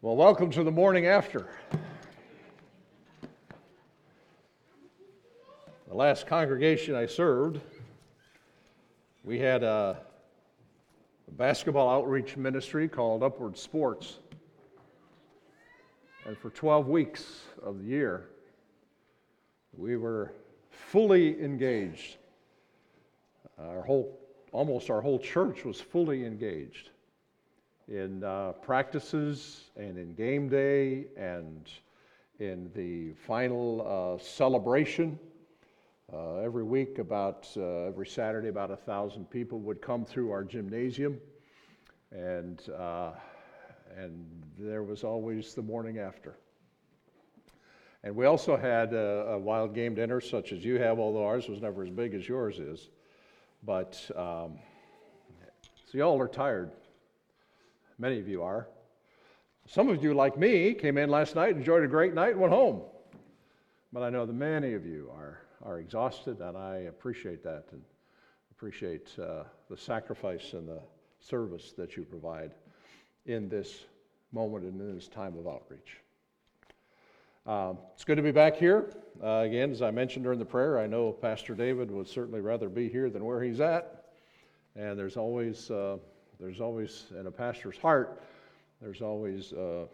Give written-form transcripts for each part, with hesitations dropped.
Well, welcome to the morning after. The last congregation I served, we had a basketball outreach ministry called Upward Sports. And for 12 weeks of the year, we were fully engaged. Almost our whole church was fully engaged in practices and in game day and in the final celebration. Every week, every Saturday, about 1,000 people would come through our gymnasium, and there was always the morning after. And we also had a wild game dinner, such as you have, although ours was never as big as yours is. But so y'all are tired. Many of you are. Some of you, like me, came in last night, enjoyed a great night, and went home. But I know that many of you are exhausted, and I appreciate that and appreciate the sacrifice and the service that you provide in this moment and in this time of outreach. It's good to be back here. Again, as I mentioned during the prayer, I know Pastor David would certainly rather be here than where he's at. And there's always in a pastor's heart, there's always a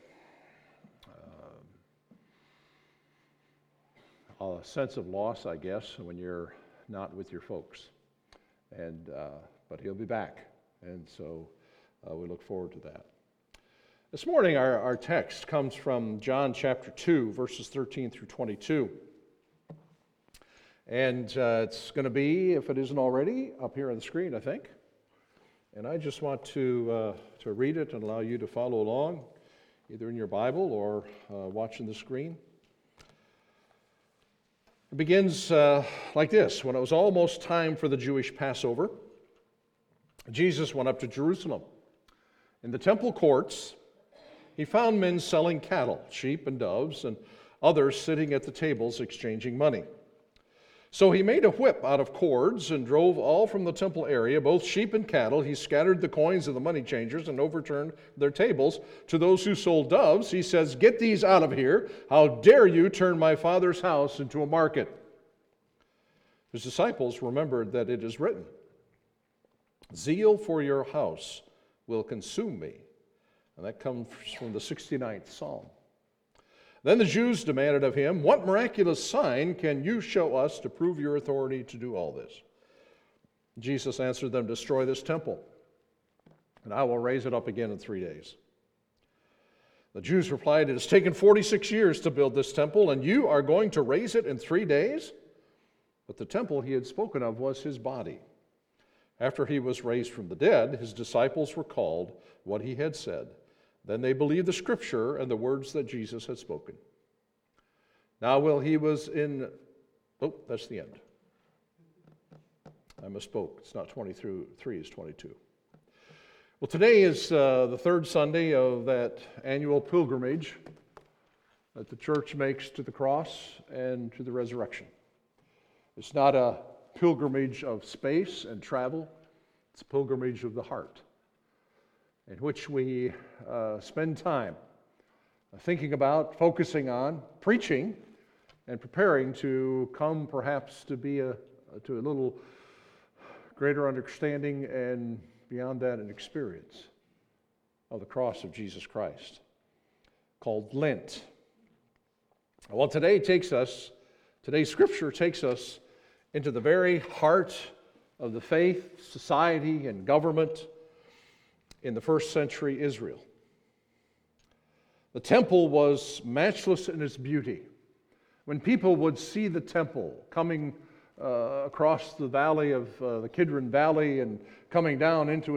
sense of loss, I guess, when you're not with your folks. But he'll be back, and so we look forward to that. This morning, our text comes from John chapter 2, verses 13 through 22. And it's going to be, if it isn't already, up here on the screen, I think. And I just want to read it and allow you to follow along, either in your Bible or watching the screen. It begins like this. When it was almost time for the Jewish Passover, Jesus went up to Jerusalem. In the temple courts, he found men selling cattle, sheep and doves, and others sitting at the tables exchanging money. So he made a whip out of cords and drove all from the temple area, both sheep and cattle. He scattered the coins of the money changers and overturned their tables. To those who sold doves, he says, "Get these out of here. How dare you turn my Father's house into a market?" His disciples remembered that it is written, "Zeal for your house will consume me." And that comes from the 69th Psalm. Then the Jews demanded of him, "What miraculous sign can you show us to prove your authority to do all this?" Jesus answered them, "Destroy this temple, and I will raise it up again in 3 days." The Jews replied, "It has taken 46 years to build this temple, and you are going to raise it in 3 days?" But the temple he had spoken of was his body. After he was raised from the dead, his disciples recalled what he had said. Then they believed the scripture and the words that Jesus had spoken. Now while he was in... Oh, that's the end. I misspoke. It's not 23, it's 22. Well, today is the third Sunday of that annual pilgrimage that the church makes to the cross and to the resurrection. It's not a pilgrimage of space and travel. It's a pilgrimage of the heart, in which we spend time thinking about, focusing on, preaching, and preparing to come perhaps to be to a little greater understanding and beyond that an experience of the cross of Jesus Christ, called Lent. Well, today's scripture takes us into the very heart of the faith, society, and government in the first century Israel. The temple was matchless in its beauty. When people would see the temple coming across the valley of the Kidron Valley and coming down into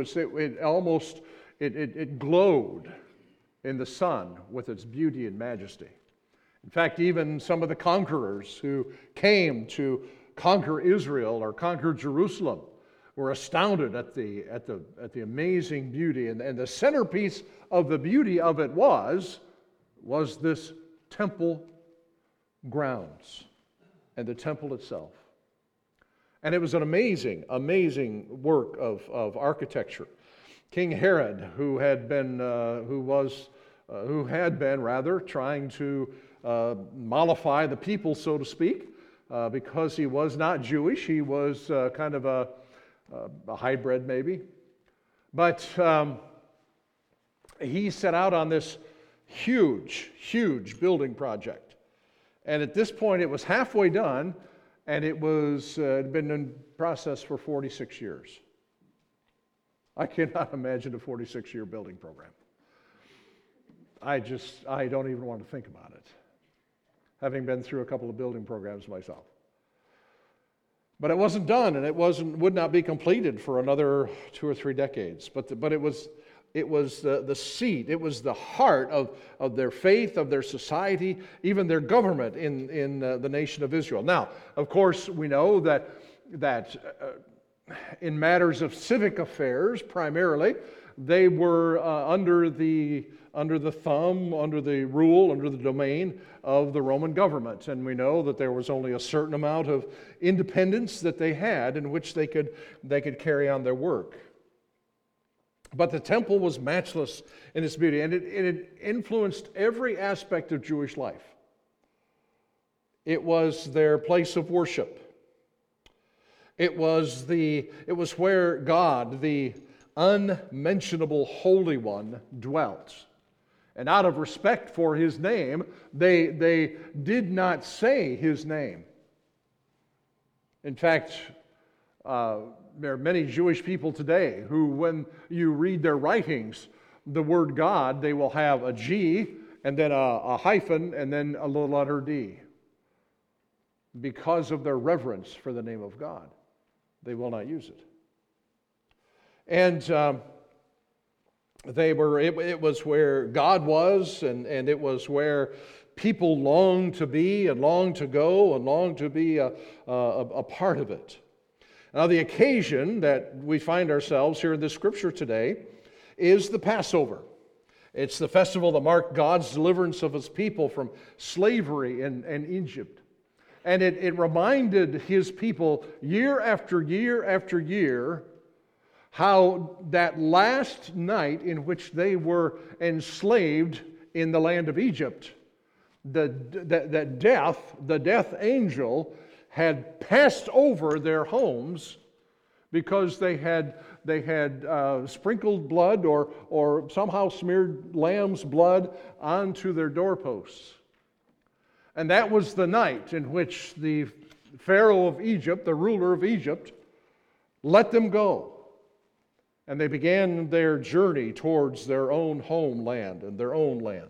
it glowed in the sun with its beauty and majesty. In fact, even some of the conquerors who came to conquer Israel or conquer Jerusalem were astounded at the amazing beauty, and the centerpiece of the beauty of it was this temple grounds and the temple itself. And it was an amazing work of architecture. King Herod, who was who had been rather trying to mollify the people, so to speak, because he was not Jewish. He was kind of a hybrid, maybe. But he set out on this huge building project. And at this point, it was halfway done, and it was had been in process for 46 years. I cannot imagine a 46-year building program. I don't even want to think about it, having been through a couple of building programs myself. But it wasn't done, and would not be completed for another 2 or 3 decades. But it was the seat, it was the heart of their faith, of their society, even their government in the nation of Israel. Now, of course, we know that in matters of civic affairs, primarily, they were under the thumb, under the rule, under the domain of the Roman government. And we know that there was only a certain amount of independence that they had in which they could carry on their work. But the temple was matchless in its beauty, and it influenced every aspect of Jewish life. It was their place of worship. It was where God, the unmentionable Holy One, dwelt. And out of respect for His name, they did not say His name. In fact, there are many Jewish people today who, when you read their writings, the word God, they will have a G and then a hyphen and then a little letter D. Because of their reverence for the name of God, they will not use it. And it was where God was, and it was where people longed to be and longed to go and longed to be a part of it. Now, the occasion that we find ourselves here in this scripture today is the Passover. It's the festival that marked God's deliverance of His people from slavery in Egypt. And it reminded His people year after year after year how that last night in which they were enslaved in the land of Egypt, the death angel had passed over their homes because they had sprinkled blood or somehow smeared lamb's blood onto their doorposts. And that was the night in which the Pharaoh of Egypt, the ruler of Egypt, let them go. And they began their journey towards their own homeland and their own land.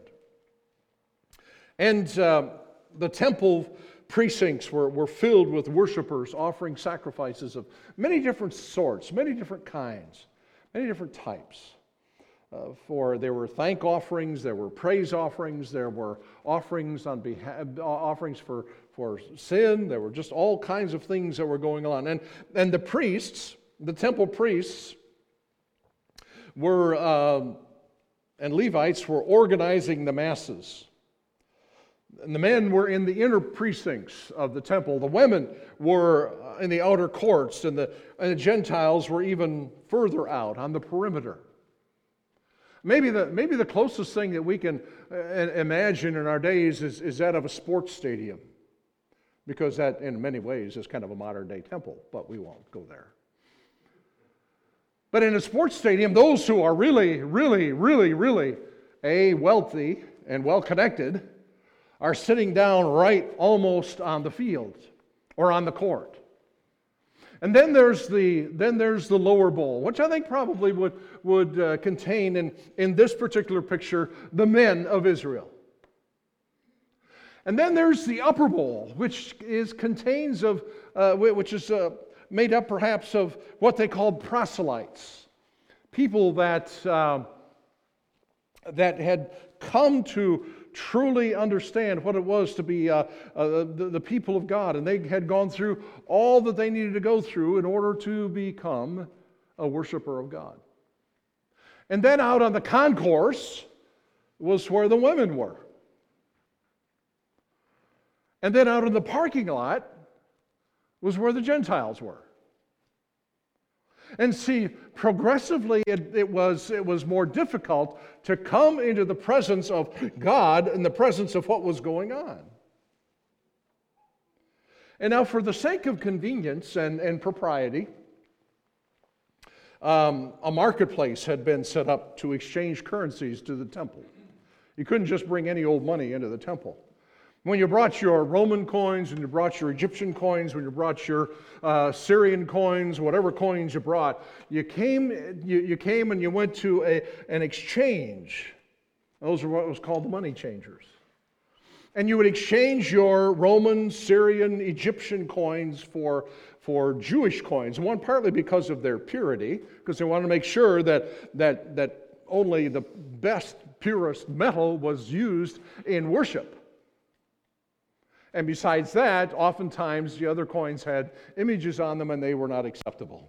And the temple precincts were filled with worshipers offering sacrifices of many different sorts, many different kinds, many different types. For there were thank offerings, there were praise offerings, there were offerings for sin. There were just all kinds of things that were going on. And the priests, the temple priests, and Levites were organizing the masses. And the men were in the inner precincts of the temple. The women were in the outer courts, and the Gentiles were even further out on the perimeter. Maybe the closest thing that we can imagine in our days is that of a sports stadium, because that, in many ways, is kind of a modern-day temple, but we won't go there. But in a sports stadium, those who are really wealthy and well-connected are sitting down right almost on the field or on the court. And then there's the lower bowl, which I think probably would contain in this particular picture the men of Israel. And then there's the upper bowl, which is made up perhaps of what they called proselytes, people that had come to truly understand what it was to be the people of God, and they had gone through all that they needed to go through in order to become a worshiper of God. And then out on the concourse was where the women were. And then out in the parking lot was where the Gentiles were. And see, progressively it was more difficult to come into the presence of God in the presence of what was going on. And now, for the sake of convenience and propriety, a marketplace had been set up to exchange currencies to the temple. You couldn't just bring any old money into the temple. When you brought your Roman coins, when you brought your Egyptian coins, when you brought your Syrian coins, whatever coins you brought, you came and you went to an exchange. Those are what was called the money changers. And you would exchange your Roman, Syrian, Egyptian coins for Jewish coins. One, partly because of their purity, because they wanted to make sure that only the best, purest metal was used in worship. And besides that, oftentimes the other coins had images on them and they were not acceptable.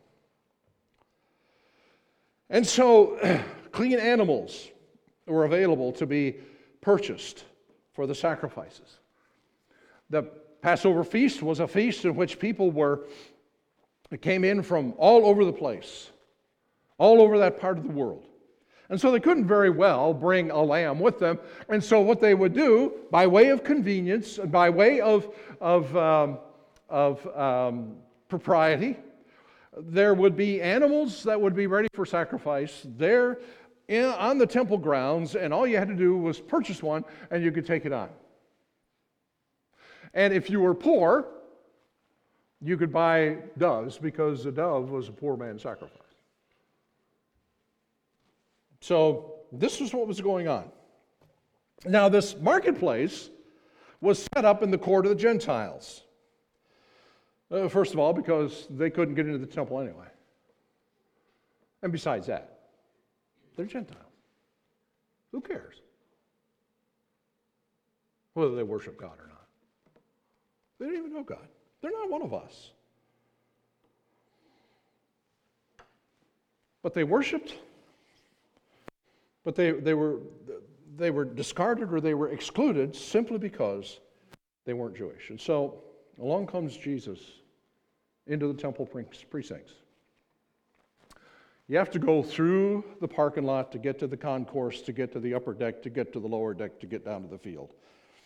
And so clean animals were available to be purchased for the sacrifices. The Passover feast was a feast in which people came in from all over the place, all over that part of the world. And so they couldn't very well bring a lamb with them. And so what they would do, by way of convenience, by way of propriety, there would be animals that would be ready for sacrifice there on the temple grounds, and all you had to do was purchase one, and you could take it on. And if you were poor, you could buy doves, because the dove was a poor man's sacrifice. So this was what was going on. Now, this marketplace was set up in the court of the Gentiles. First of all, because they couldn't get into the temple anyway. And besides that, they're Gentiles. Who cares whether they worship God or not? They don't even know God. They're not one of us. But they worshiped. But they were discarded, or they were excluded simply because they weren't Jewish. And so along comes Jesus into the temple precincts. You have to go through the parking lot to get to the concourse, to get to the upper deck, to get to the lower deck, to get down to the field.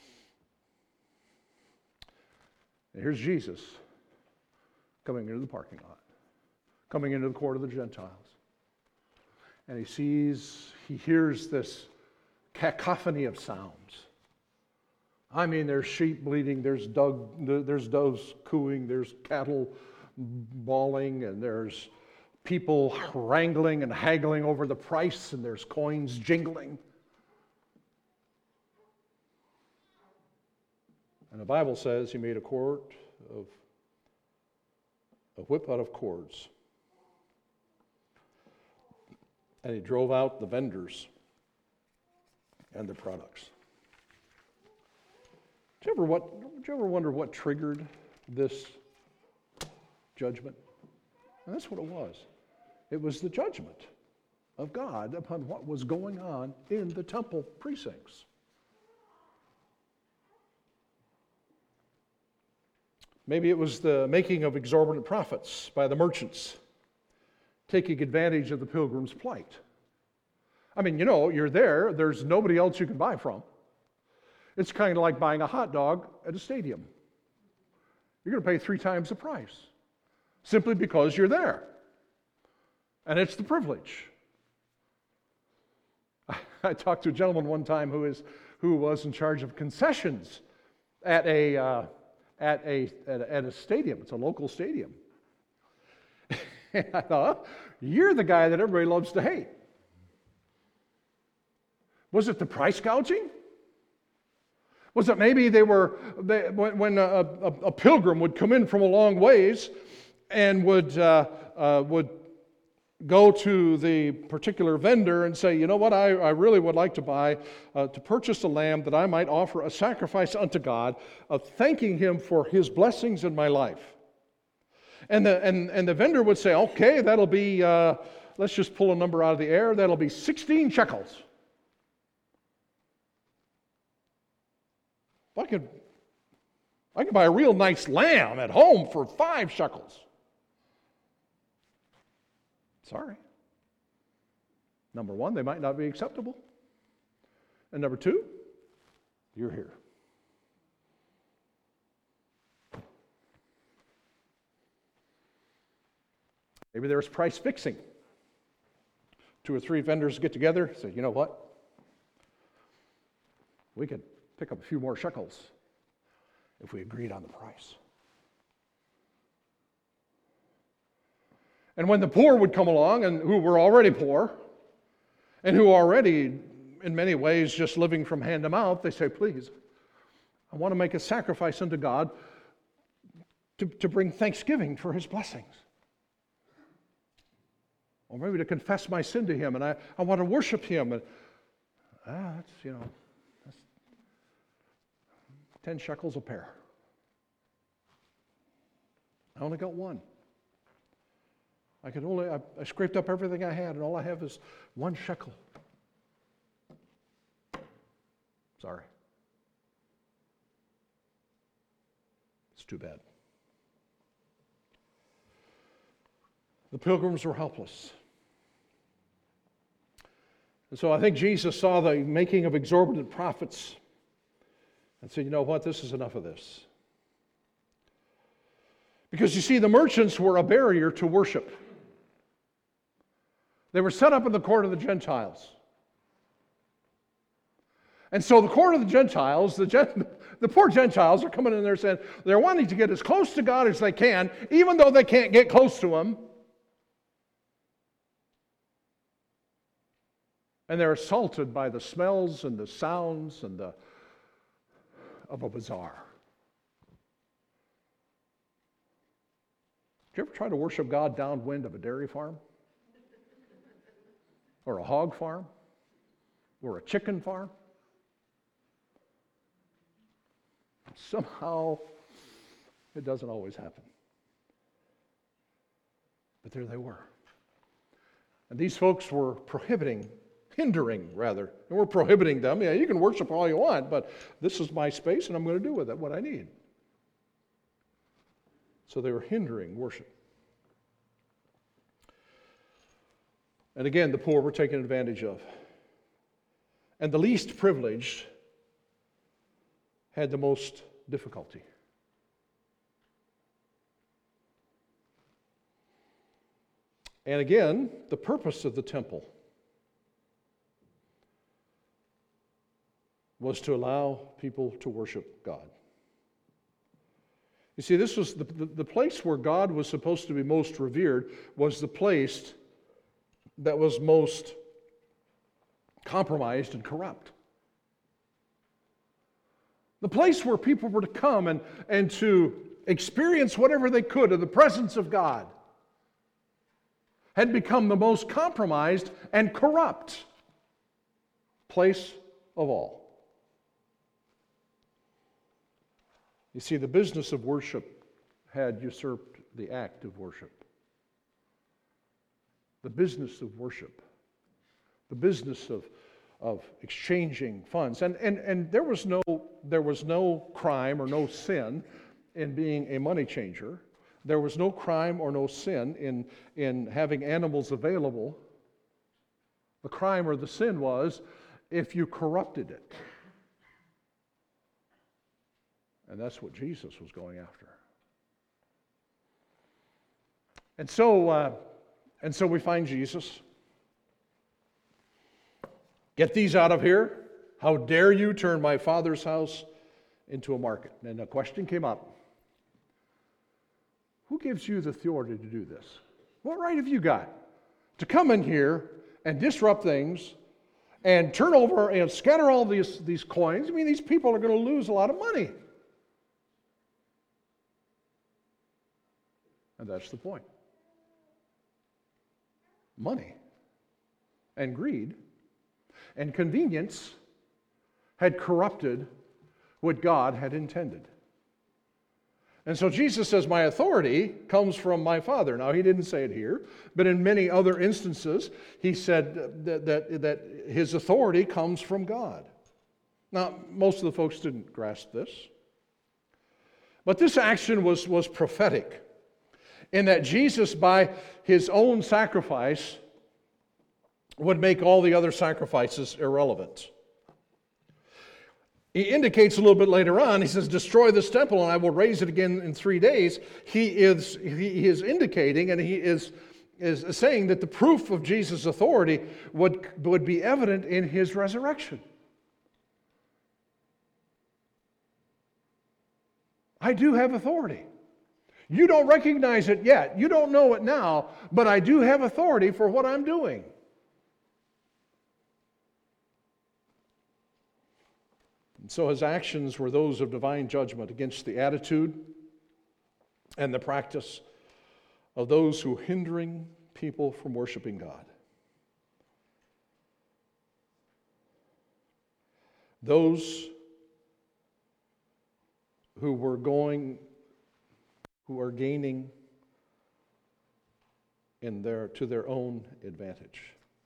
And here's Jesus coming into the parking lot, coming into the court of the Gentiles. And he hears this cacophony of sounds. I mean, there's sheep bleating, there's doves cooing, there's cattle bawling, and there's people wrangling and haggling over the price, and there's coins jingling. And the Bible says he made a whip out of cords. And he drove out the vendors and their products. Did you ever wonder what triggered this judgment? And that's what it was. It was the judgment of God upon what was going on in the temple precincts. Maybe it was the making of exorbitant profits by the merchants, taking advantage of the pilgrim's plight. I mean, you're there, there's nobody else you can buy from. It's kind of like buying a hot dog at a stadium. You're going to pay 3 times the price, simply because you're there. And it's the privilege. I talked to a gentleman one time who was in charge of concessions at a stadium. It's a local stadium. And I thought, you're the guy that everybody loves to hate. Was it the price gouging? Was it maybe when a pilgrim would come in from a long ways and would go to the particular vendor and say, you know what, I really would like to purchase a lamb that I might offer a sacrifice unto God of thanking Him for His blessings in my life. And the vendor would say, okay, that'll be, let's just pull a number out of the air, that'll be 16 shekels. I could buy a real nice lamb at home for 5 shekels. Sorry. Number one, they might not be acceptable. And number two, you're here. Maybe there's price fixing. 2 or 3 vendors get together, say, you know what? We could pick up a few more shekels if we agreed on the price. And when the poor would come along, and who were already poor, and who are already, in many ways, just living from hand to mouth, they say, please, I want to make a sacrifice unto God to bring thanksgiving for His blessings. Or maybe to confess my sin to Him, and I want to worship Him. And that's 10 shekels a pair. I only got one. I scraped up everything I had, and all I have is 1 shekel. Sorry. It's too bad. The pilgrims were helpless. And so I think Jesus saw the making of exorbitant profits and said, you know what, this is enough of this. Because you see, the merchants were a barrier to worship. They were set up in the court of the Gentiles. And so the court of the Gentiles, the poor Gentiles are coming in there saying they're wanting to get as close to God as they can, even though they can't get close to Him. And they're assaulted by the smells and the sounds and of a bazaar. Did you ever try to worship God downwind of a dairy farm? Or a hog farm? Or a chicken farm? Somehow, it doesn't always happen. But there they were. And these folks were hindering, and we're prohibiting them. Yeah, you can worship all you want, but this is my space, and I'm going to do with it what I need. So they were hindering worship. And again, the poor were taken advantage of. And the least privileged had the most difficulty. And again, the purpose of the temple was to allow people to worship God. You see, this was the place where God was supposed to be most revered, was the place that was most compromised and corrupt. The place where people were to come and to experience whatever they could of the presence of God had become the most compromised and corrupt place of all. You see, the business of worship had usurped the act of worship. The business of worship, the business of exchanging funds. And there was no crime or no sin in being a money changer. There was no crime or no sin in having animals available. The crime or the sin was if you corrupted it. And that's what Jesus was going after. And so we find Jesus. Get these out of here. How dare you turn my Father's house into a market? And a question came up. Who gives you the authority to do this? What right have you got to come in here and disrupt things and turn over and scatter all these coins? I mean, these people are going to lose a lot of money. And that's the point. Money and greed and convenience had corrupted what God had intended. And so Jesus says, my authority comes from my Father. Now, he didn't say it here, but in many other instances, he said that his authority comes from God. Now, most of the folks didn't grasp this. But this action was prophetic. in that Jesus, by his own sacrifice, would make all the other sacrifices irrelevant. He indicates a little bit later on, he says, destroy this temple and I will raise it again in 3 days. He is indicating and he is saying that the proof of Jesus' authority would be evident in his resurrection. I do have authority. You don't recognize it yet. You don't know it now, but I do have authority for what I'm doing. And so his actions were those of divine judgment against the attitude and the practice of those who are hindering people from worshiping God. Those who are gaining to their own advantage.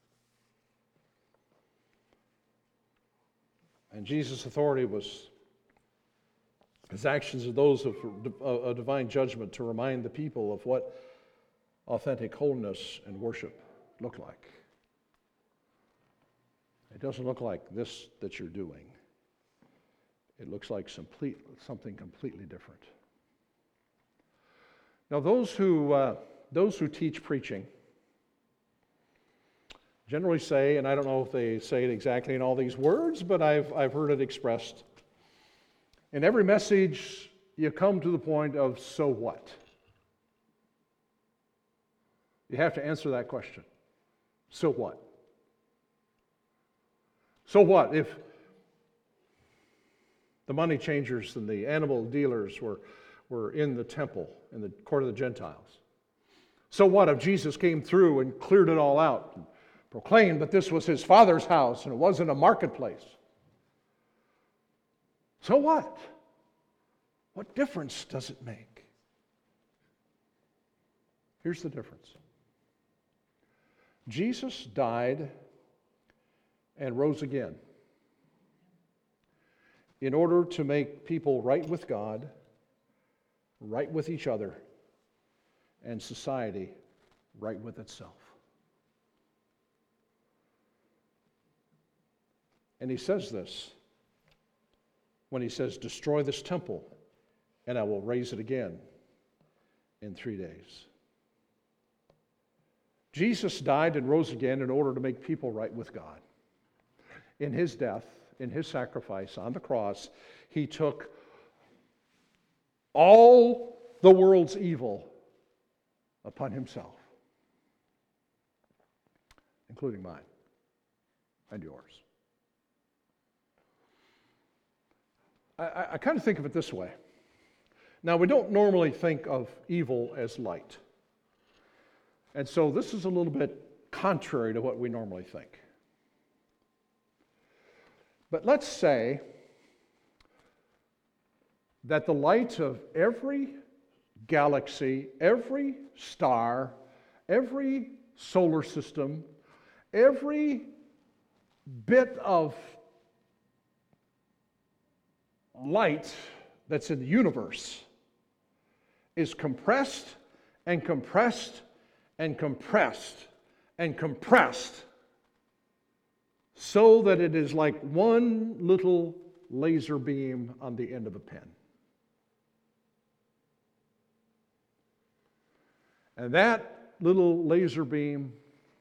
And Jesus' authority was, his actions are those of a divine judgment to remind the people of what authentic holiness and worship look like. It doesn't look like this that you're doing. It looks like something completely different. Now, those who teach preaching generally say, and I don't know if they say it exactly in all these words, but I've heard it expressed. In every message, you come to the point of, so what? You have to answer that question. So what? So what if the money changers and the animal dealers were in the temple, in the court of the Gentiles? So what if Jesus came through and cleared it all out and proclaimed that this was his Father's house and it wasn't a marketplace? So what? What difference does it make? Here's the difference. Jesus died and rose again in order to make people right with God, right with each other, and society right with itself. And he says this when he says, destroy this temple and I will raise it again in 3 days. Jesus died and rose again in order to make people right with God. In his death, in his sacrifice on the cross, he took all the world's evil upon himself, including mine and yours. I kind of think of it this way. Now, we don't normally think of evil as light. And so this is a little bit contrary to what we normally think. But let's say that the light of every galaxy, every star, every solar system, every bit of light that's in the universe is compressed and compressed and compressed and compressed so that it is like one little laser beam on the end of a pen. And that little laser beam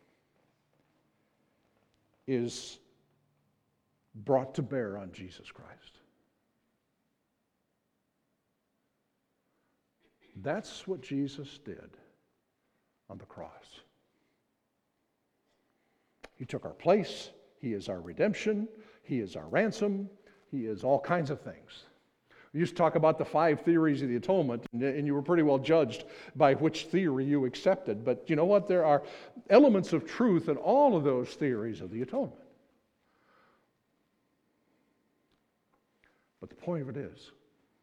is brought to bear on Jesus Christ. That's what Jesus did on the cross. He took our place. He is our redemption. He is our ransom. He is all kinds of things. We used to talk about the 5 theories of the atonement, and you were pretty well judged by which theory you accepted. But you know what? There are elements of truth in all of those theories of the atonement. But the point of it is,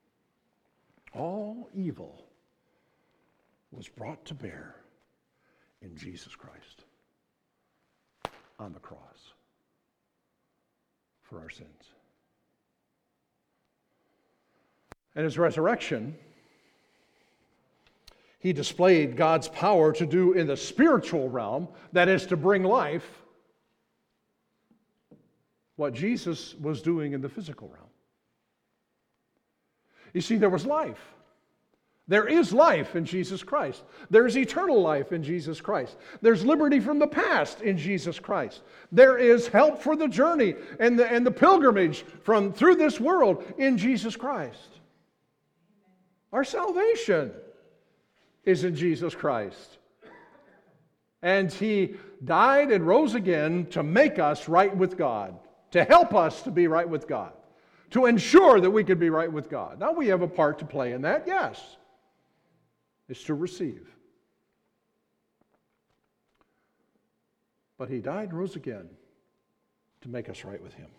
all evil was brought to bear in Jesus Christ on the cross for our sins. And his resurrection He displayed God's power to do in the spiritual realm, that is, to bring life, what Jesus was doing in the physical realm. You see, there was life. There is life in Jesus Christ. There's eternal life in Jesus Christ. There's liberty from the past in Jesus Christ. There is help for the journey and the pilgrimage through this world in Jesus Christ. Our salvation is in Jesus Christ. And He died and rose again to make us right with God, to help us to be right with God, to ensure that we could be right with God. Now we have a part to play in that, yes. It's to receive. But He died and rose again to make us right with Him.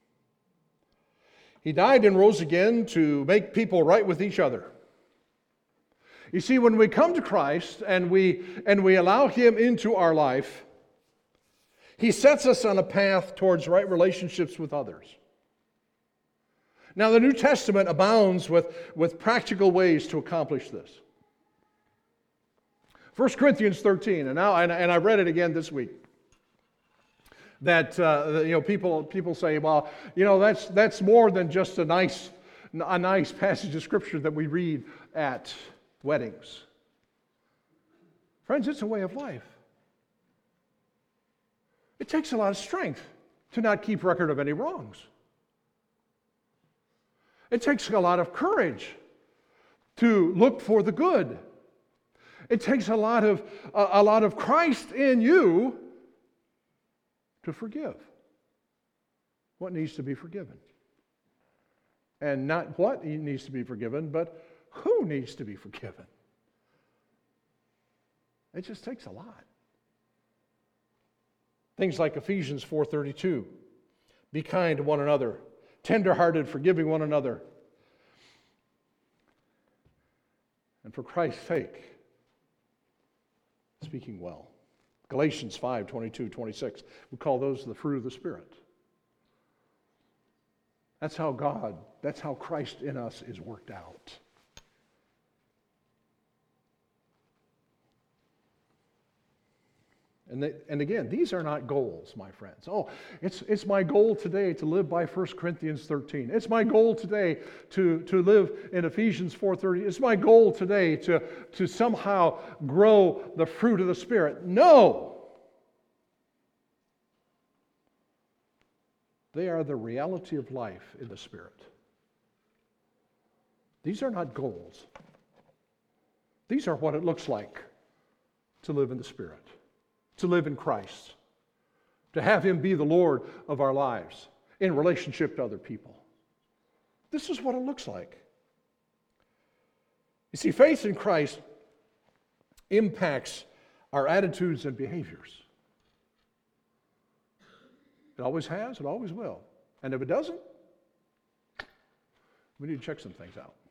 He died and rose again to make people right with each other. You see, when we come to Christ and we allow Him into our life, He sets us on a path towards right relationships with others. Now, the New Testament abounds with practical ways to accomplish this. 1 Corinthians 13, and I read it again this week. That people say, well, that's more than just a nice passage of Scripture that we read at weddings. Friends, it's a way of life. It takes a lot of strength to not keep record of any wrongs. It takes a lot of courage to look for the good. It takes a lot of Christ in you to forgive what needs to be forgiven. And not what needs to be forgiven, but who needs to be forgiven. It just takes a lot. Things like Ephesians 4:32. Be kind to one another, tender-hearted, forgiving one another. And for Christ's sake, speaking well. Galatians 5:22-26. We call those the fruit of the Spirit. That's how Christ in us is worked out. And again, these are not goals, my friends. Oh, it's my goal today to live by 1 Corinthians 13. It's my goal today to live in Ephesians 4:30. It's my goal today to somehow grow the fruit of the Spirit. No! They are the reality of life in the Spirit. These are not goals. These are what it looks like to live in the Spirit, to live in Christ, to have Him be the Lord of our lives in relationship to other people. This is what it looks like. You see, faith in Christ impacts our attitudes and behaviors. It always has, it always will. And if it doesn't, we need to check some things out.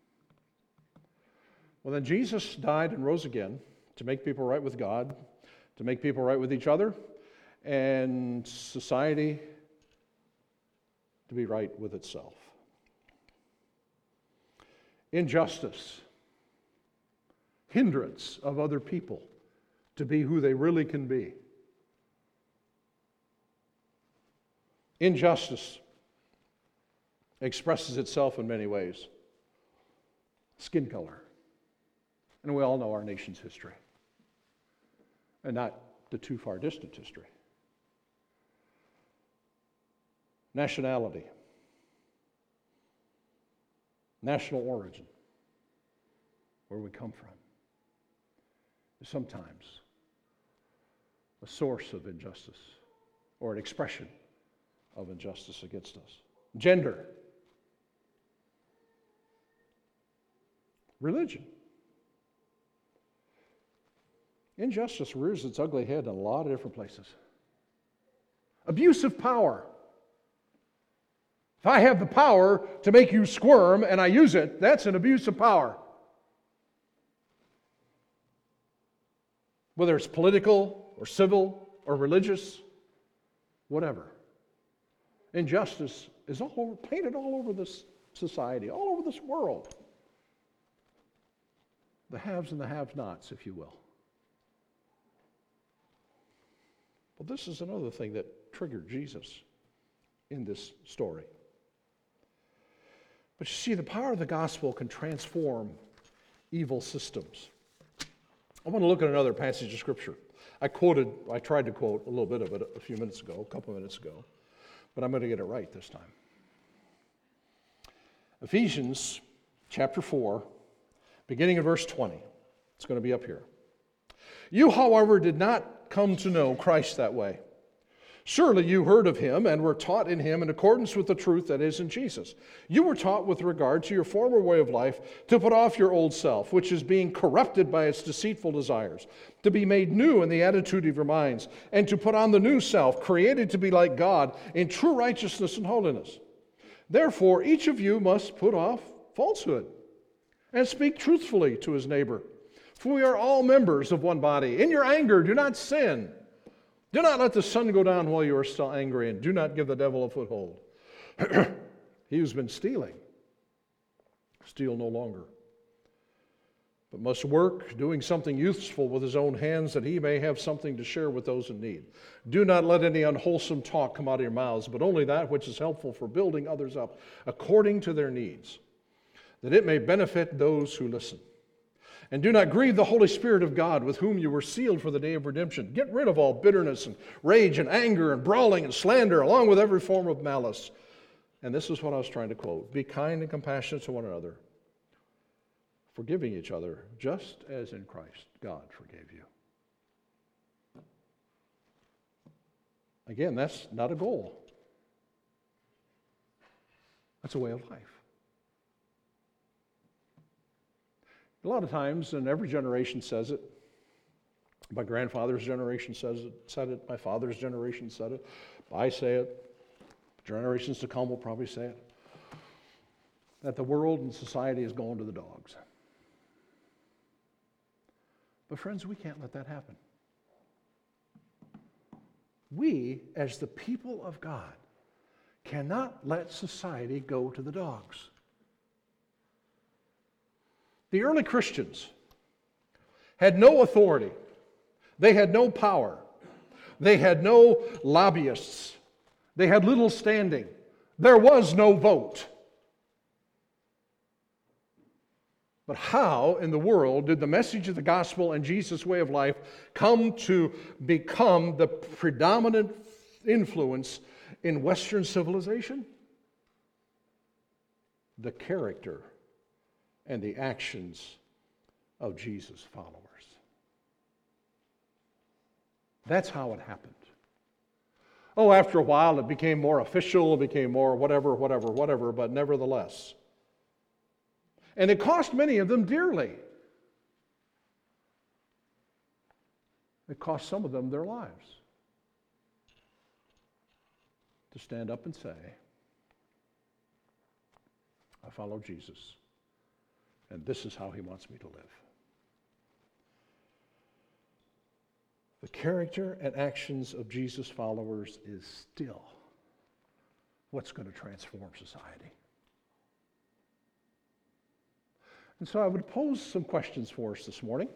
Well, then Jesus died and rose again to make people right with God, to make people right with each other, and society to be right with itself. Injustice, hindrance of other people to be who they really can be. Injustice expresses itself in many ways. Skin color. And we all know our nation's history. And not the too far distant history. Nationality. National origin. Where we come from. Is sometimes a source of injustice or an expression of injustice against us. Gender. Religion. Injustice rears its ugly head in a lot of different places. Abuse of power. If I have the power to make you squirm and I use it, that's an abuse of power. Whether it's political or civil or religious, whatever. Injustice is painted all over this society, all over this world. the haves and the have-nots, if you will. Well, this is another thing that triggered Jesus in this story. But you see, the power of the gospel can transform evil systems. I want to look at another passage of Scripture. I tried to quote a little bit of it a couple of minutes ago, but I'm going to get it right this time. Ephesians chapter 4, beginning in verse 20. It's going to be up here. You, however, did not come to know Christ that way. Surely you heard of him and were taught in him in accordance with the truth that is in Jesus. You were taught with regard to your former way of life to put off your old self, which is being corrupted by its deceitful desires, to be made new in the attitude of your minds, and to put on the new self, created to be like God in true righteousness and holiness. Therefore, each of you must put off falsehood and speak truthfully to his neighbor. For we are all members of one body. In your anger, do not sin. Do not let the sun go down while you are still angry, and do not give the devil a foothold. He who's been stealing, steal no longer, but must work, doing something useful with his own hands, that he may have something to share with those in need. Do not let any unwholesome talk come out of your mouths, but only that which is helpful for building others up according to their needs, that it may benefit those who listen. And do not grieve the Holy Spirit of God, with whom you were sealed for the day of redemption. Get rid of all bitterness and rage and anger and brawling and slander, along with every form of malice. And this is what I was trying to quote. Be kind and compassionate to one another, forgiving each other, just as in Christ God forgave you. Again, that's not a goal. That's a way of life. A lot of times, and every generation says it. My grandfather's generation said it. My father's generation said it. I say it. Generations to come will probably say it. That the world and society is going to the dogs. But friends, we can't let that happen. We, as the people of God, cannot let society go to the dogs. The early Christians had no authority. They had no power. They had no lobbyists. They had little standing. There was no vote. But how in the world did the message of the gospel and Jesus' way of life come to become the predominant influence in Western civilization? The character and the actions of Jesus' followers. That's how it happened. Oh, after a while it became more official, it became more whatever, but nevertheless. And it cost many of them dearly. It cost some of them their lives to stand up and say, I follow Jesus, and this is how he wants me to live. The character and actions of Jesus' followers is still what's going to transform society. And so I would pose some questions for us this morning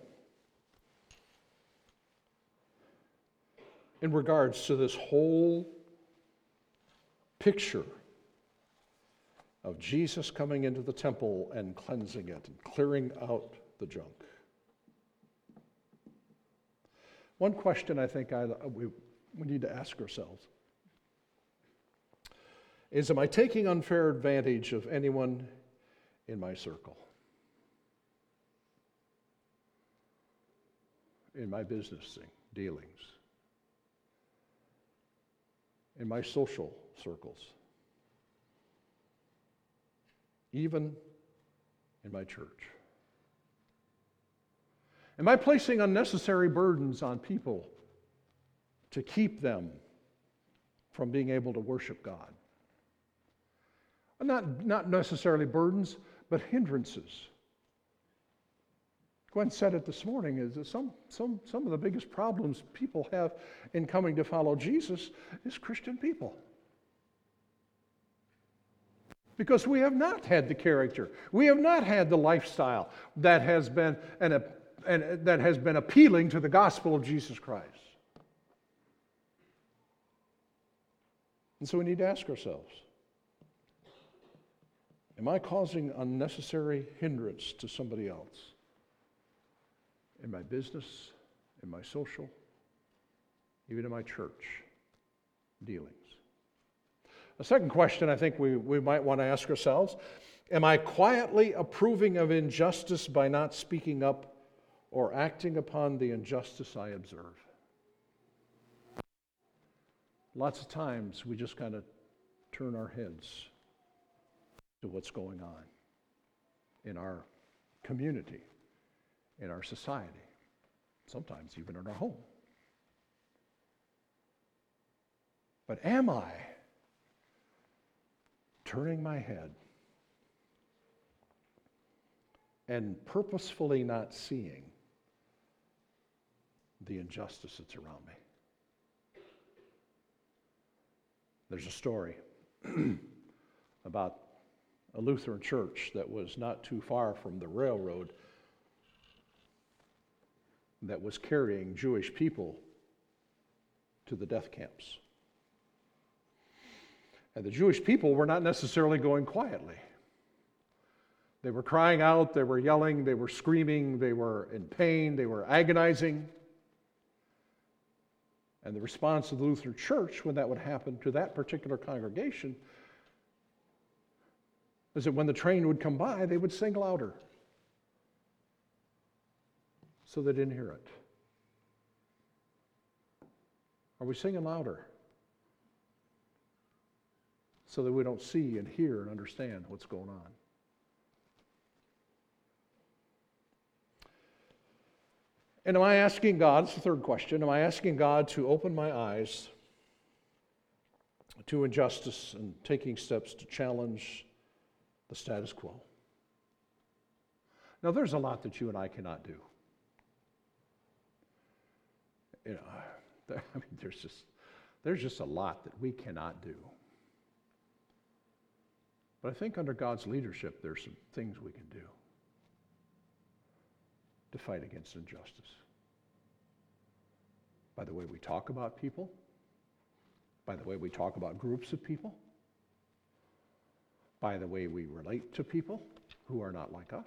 in regards to this whole picture of Jesus coming into the temple and cleansing it and clearing out the junk. One question I think we need to ask ourselves is, am I taking unfair advantage of anyone in my circle? In my business dealings? In my social circles? Even in my church? Am I placing unnecessary burdens on people to keep them from being able to worship God? Not necessarily burdens, but hindrances. Gwen said it this morning, is that some of the biggest problems people have in coming to follow Jesus is Christian people. Because we have not had the character. We have not had the lifestyle that has been appealing to the gospel of Jesus Christ. And so we need to ask ourselves, am I causing unnecessary hindrance to somebody else? In my business, in my social, even in my church dealings? A second question I think we might want to ask ourselves, am I quietly approving of injustice by not speaking up or acting upon the injustice I observe? Lots of times we just kind of turn our heads to what's going on in our community, in our society, sometimes even in our home. But am I turning my head and purposefully not seeing the injustice that's around me? There's a story about a Lutheran church that was not too far from the railroad that was carrying Jewish people to the death camps. And the Jewish people were not necessarily going quietly. They were crying out, they were yelling, they were screaming, they were in pain, they were agonizing. And the response of the Lutheran Church when that would happen to that particular congregation is that when the train would come by, they would sing louder so they didn't hear it. Are we singing louder so that we don't see and hear and understand what's going on? And am I asking God, it's the third question, am I asking God to open my eyes to injustice and taking steps to challenge the status quo? Now, there's a lot that you and I cannot do. You know, there's just a lot that we cannot do. But I think under God's leadership, there's some things we can do to fight against injustice. By the way we talk about people, by the way we talk about groups of people, by the way we relate to people who are not like us.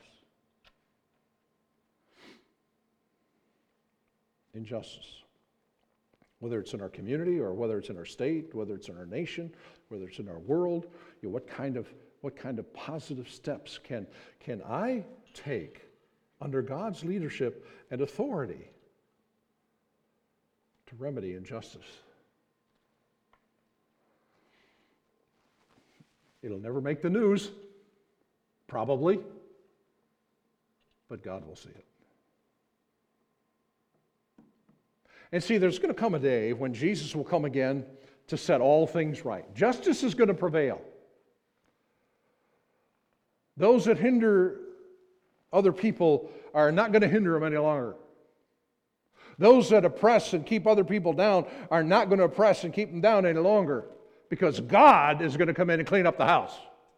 Injustice. Whether it's in our community or whether it's in our state, whether it's in our nation, whether it's in our world, you know, what kind of positive steps can I take under God's leadership and authority to remedy injustice? It'll never make the news, probably, but God will see it. And see, there's going to come a day when Jesus will come again to set all things right. Justice is going to prevail. Those that hinder other people are not going to hinder them any longer. Those that oppress and keep other people down are not going to oppress and keep them down any longer, because God is going to come in and clean up the house.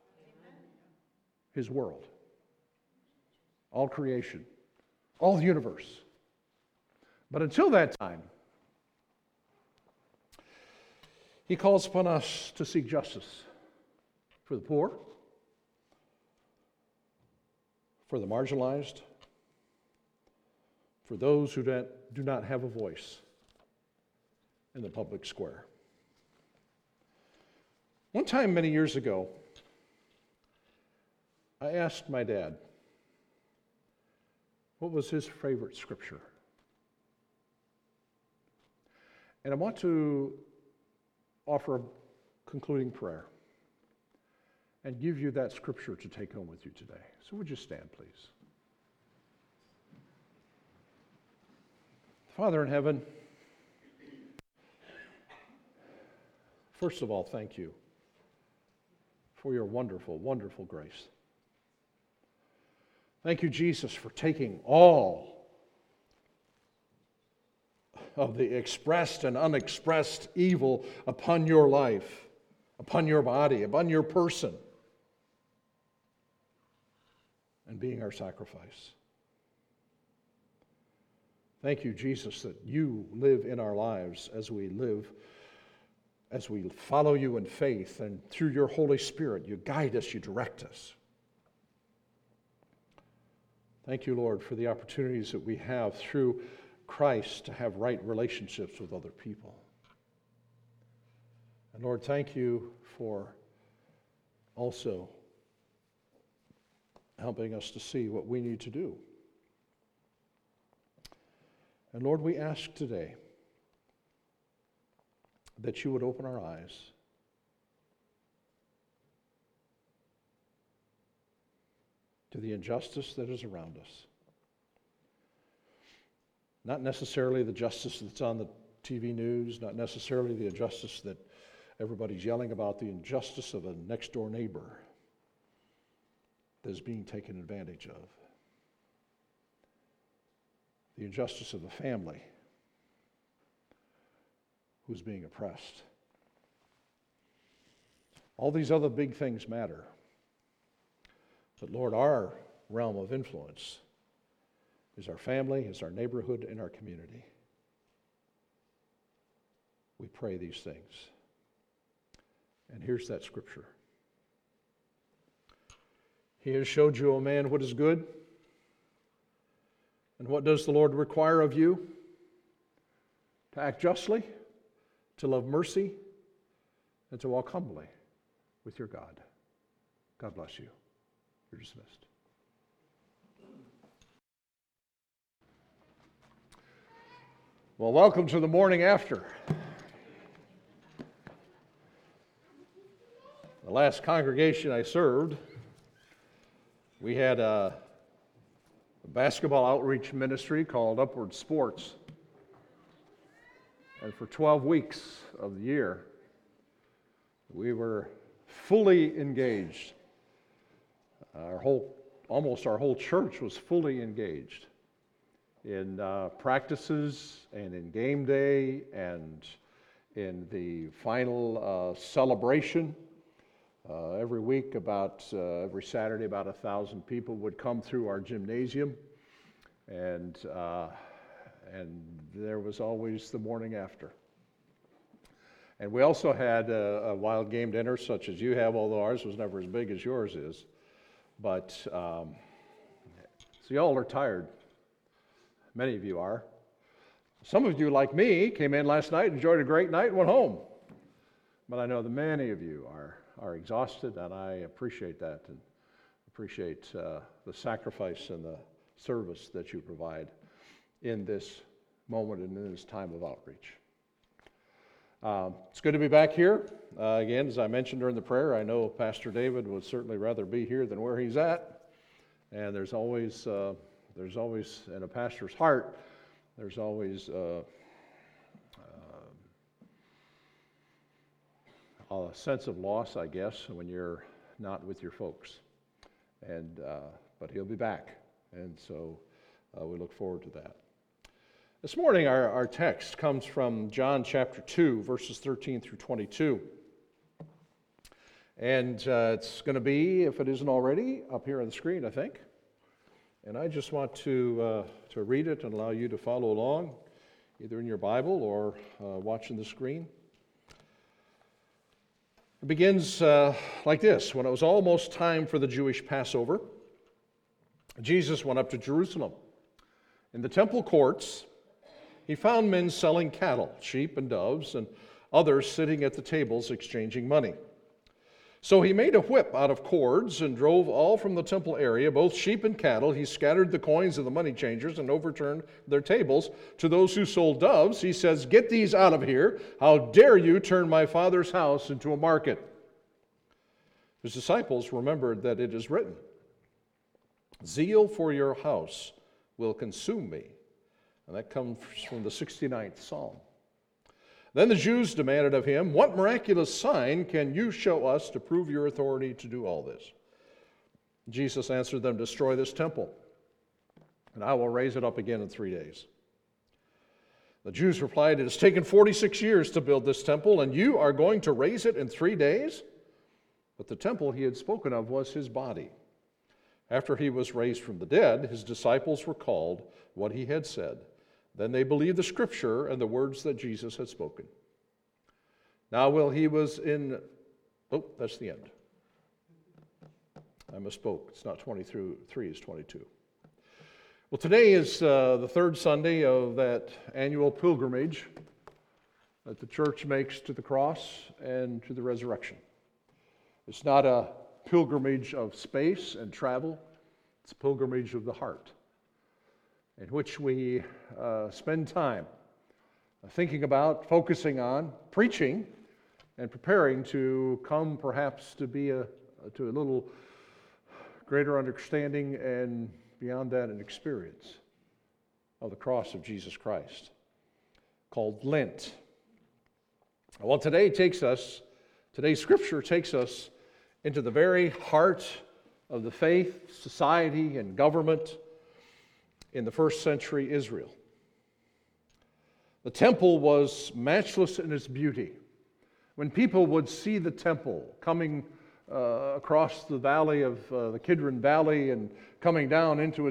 His world. All creation. All the universe. But until that time, He calls upon us to seek justice for the poor, for the marginalized, for those who do not have a voice in the public square. One time many years ago, I asked my dad what was his favorite scripture. And I want to offer a concluding prayer and give you that scripture to take home with you today. So would you stand, please? Father in heaven, first of all, thank you for your wonderful, wonderful grace. Thank you, Jesus, for taking all of the expressed and unexpressed evil upon your life, upon your body, upon your person, and being our sacrifice. Thank you, Jesus, that you live in our lives as we follow you in faith, and through your Holy Spirit, you guide us, you direct us. Thank you, Lord, for the opportunities that we have through Christ to have right relationships with other people. And Lord, thank you for also helping us to see what we need to do. And Lord, we ask today that you would open our eyes to the injustice that is around us. Not necessarily the justice that's on the TV news, not necessarily the injustice that everybody's yelling about, the injustice of a next-door neighbor that is being taken advantage of. The injustice of a family who's being oppressed. All these other big things matter. But Lord, our realm of influence is our family, is our neighborhood, and our community. We pray these things. And here's that scripture. He has showed you, O man, what is good. And what does the Lord require of you? To act justly, to love mercy, and to walk humbly with your God. God bless you. You're dismissed. Well, welcome to the morning after. The last congregation I served, we had a basketball outreach ministry called Upward Sports. And for 12 weeks of the year, we were fully engaged. Almost our whole church was fully engaged in practices and in game day and in the final celebration. Every week, every Saturday, about 1,000 people would come through our gymnasium, and there was always the morning after. And we also had a wild game dinner, such as you have, although ours was never as big as yours is. But so y'all are tired. Many of you are. Some of you, like me, came in last night, enjoyed a great night, and went home. But I know that many of you are exhausted, and I appreciate that, and appreciate the sacrifice and the service that you provide in this moment and in this time of outreach. It's good to be back here. Again, as I mentioned during the prayer, I know Pastor David would certainly rather be here than where he's at. And there's always in a pastor's heart, there's always a sense of loss, I guess, when you're not with your folks. And but he'll be back, and so we look forward to that. This morning, our text comes from John chapter 2, verses 13 through 22. And it's going to be, if it isn't already, up here on the screen, I think. And I just want to read it and allow you to follow along, either in your Bible or watching the screen. It begins like this. When it was almost time for the Jewish Passover, Jesus went up to Jerusalem. In the temple courts, he found men selling cattle, sheep and doves, and others sitting at the tables exchanging money. So he made a whip out of cords and drove all from the temple area, both sheep and cattle. He scattered the coins of the money changers and overturned their tables. To those who sold doves, he says, "Get these out of here. How dare you turn my Father's house into a market?" His disciples remembered that it is written, "Zeal for your house will consume me." And that comes from the 69th Psalm. Then the Jews demanded of him, "What miraculous sign can you show us to prove your authority to do all this?" Jesus answered them, "Destroy this temple, and I will raise it up again in 3 days." The Jews replied, "It has taken 46 years to build this temple, and you are going to raise it in 3 days?" But the temple he had spoken of was his body. After he was raised from the dead, his disciples recalled what he had said. Then they believed the scripture and the words that Jesus had spoken. Now, while he was in... Oh, that's the end. I misspoke. It's not 23, it's 22. Well, today is the third Sunday of that annual pilgrimage that the church makes to the cross and to the resurrection. It's not a pilgrimage of space and travel. It's a pilgrimage of the heart, in which we spend time thinking about, focusing on, preaching, and preparing to come perhaps to be to a little greater understanding and beyond that an experience of the cross of Jesus Christ, called Lent. Well, today's scripture takes us into the very heart of the faith, society, and government in the first century Israel. The temple was matchless in its beauty. When people would see the temple coming across the valley of the Kidron Valley and coming down into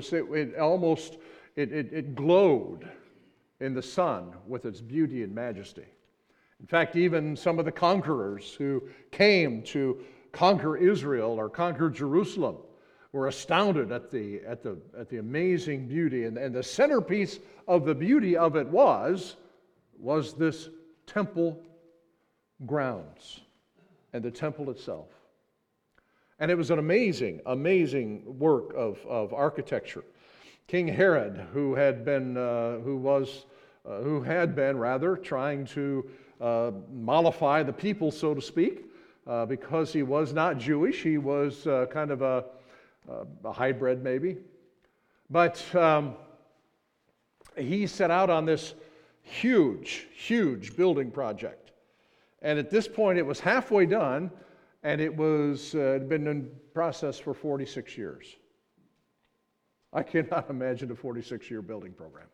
it glowed in the sun with its beauty and majesty. In fact, even some of the conquerors who came to conquer Israel or conquer Jerusalem were astounded at the amazing beauty. And the centerpiece of the beauty of it was this temple grounds and the temple itself. And it was an amazing, amazing work of architecture. King Herod, who had been trying to mollify the people, so to speak, because he was not Jewish. He was kind of a hybrid, maybe. But he set out on this huge, huge building project. And at this point, it was halfway done, and it had been in process for 46 years. I cannot imagine a 46-year building program.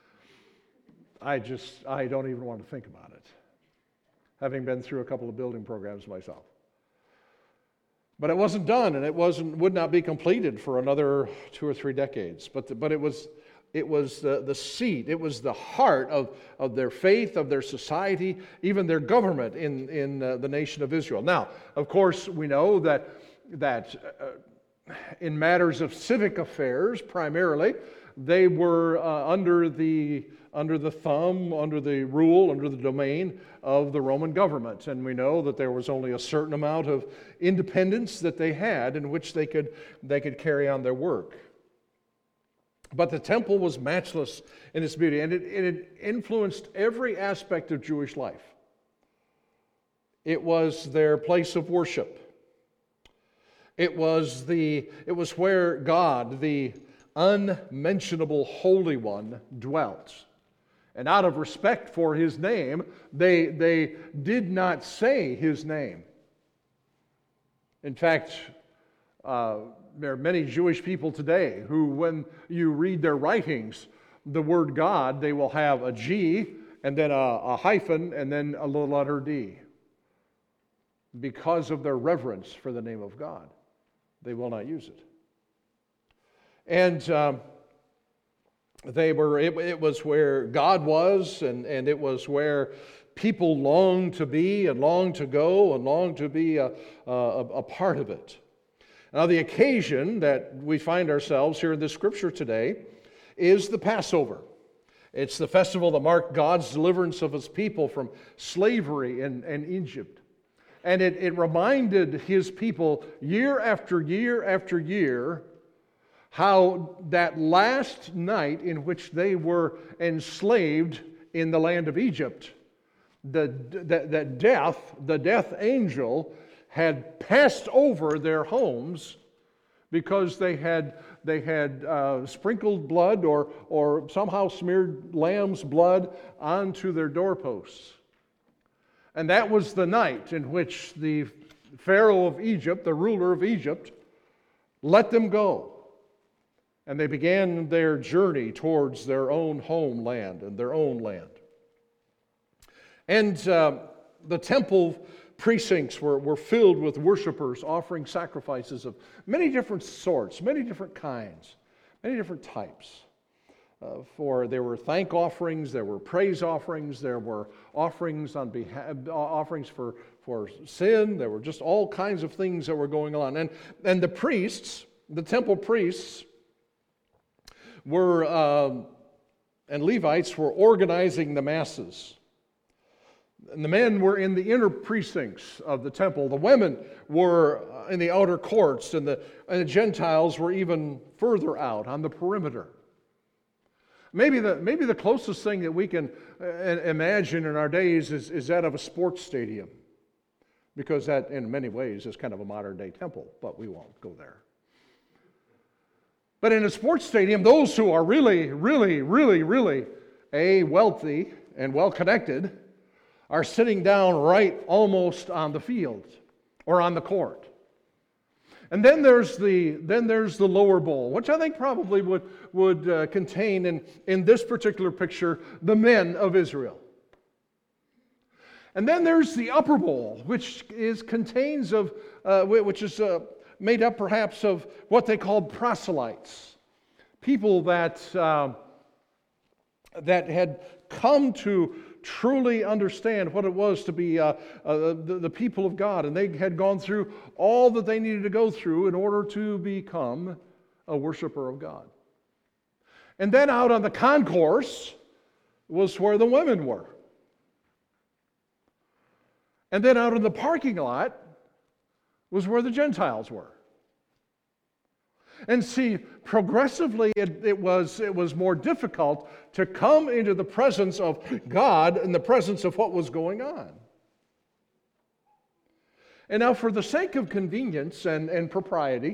I don't even want to think about it, having been through a couple of building programs myself. But it wasn't done, and would not be completed for another 2 or 3 decades. But it was the seat, it was the heart of their faith, of their society, even their government in the nation of Israel. Now, of course, we know that in matters of civic affairs, primarily, they were under the thumb, under the rule, under the domain of the Roman government. And we know that there was only a certain amount of independence that they had in which they could carry on their work. But the temple was matchless in its beauty, and it influenced every aspect of Jewish life. It was their place of worship. It was where God, the unmentionable Holy One, dwelt. And out of respect for His name, they did not say His name. In fact, there are many Jewish people today who, when you read their writings, the word God, they will have a G and then a hyphen and then a little letter D. Because of their reverence for the name of God, they will not use it. And it was where God was, and it was where people longed to be and longed to go and longed to be a part of it. Now, the occasion that we find ourselves here in this scripture today is the Passover. It's the festival that marked God's deliverance of His people from slavery in Egypt. And it reminded His people year after year after year how that last night in which they were enslaved in the land of Egypt, the death angel had passed over their homes because they had sprinkled blood or somehow smeared lamb's blood onto their doorposts. And that was the night in which the Pharaoh of Egypt, the ruler of Egypt, let them go. And they began their journey towards their own homeland and their own land. And the temple precincts were filled with worshipers offering sacrifices of many different sorts, many different kinds, many different types. For there were thank offerings, there were praise offerings, there were offerings on behalf, offerings for sin. There were just all kinds of things that were going on, and the priests, the temple priests, were and Levites were organizing the masses. And the men were in the inner precincts of the temple. The women were in the outer courts, and the Gentiles were even further out on the perimeter. Maybe the closest thing that we can imagine in our days is that of a sports stadium, because that, in many ways, is kind of a modern-day temple, but we won't go there. But in a sports stadium, those who are really, really, really, really, wealthy and well-connected are sitting down right almost on the field or on the court. And then there's the lower bowl, which I think probably would contain in this particular picture the men of Israel. And then there's the upper bowl, which is made up perhaps of what they called proselytes, people that had come to truly understand what it was to be the people of God, and they had gone through all that they needed to go through in order to become a worshiper of God. And then out on the concourse was where the women were. And then out in the parking lot was where the Gentiles were. And see, progressively it was more difficult to come into the presence of God and the presence of what was going on. And now, for the sake of convenience and propriety,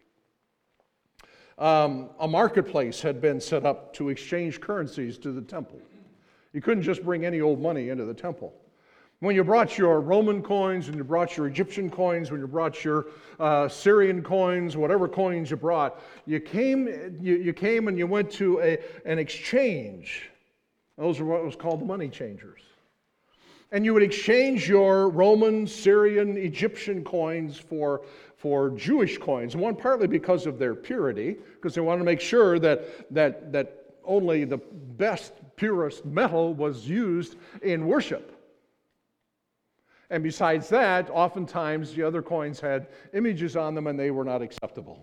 a marketplace had been set up to exchange currencies to the temple. You couldn't just bring any old money into the temple. When you brought your Roman coins, when you brought your Egyptian coins, when you brought your Syrian coins, whatever coins you brought, you came and you went to an exchange. Those are what was called the money changers. And you would exchange your Roman, Syrian, Egyptian coins for Jewish coins. One, partly because of their purity, because they wanted to make sure that only the best, purest metal was used in worship. And besides that, oftentimes the other coins had images on them and they were not acceptable.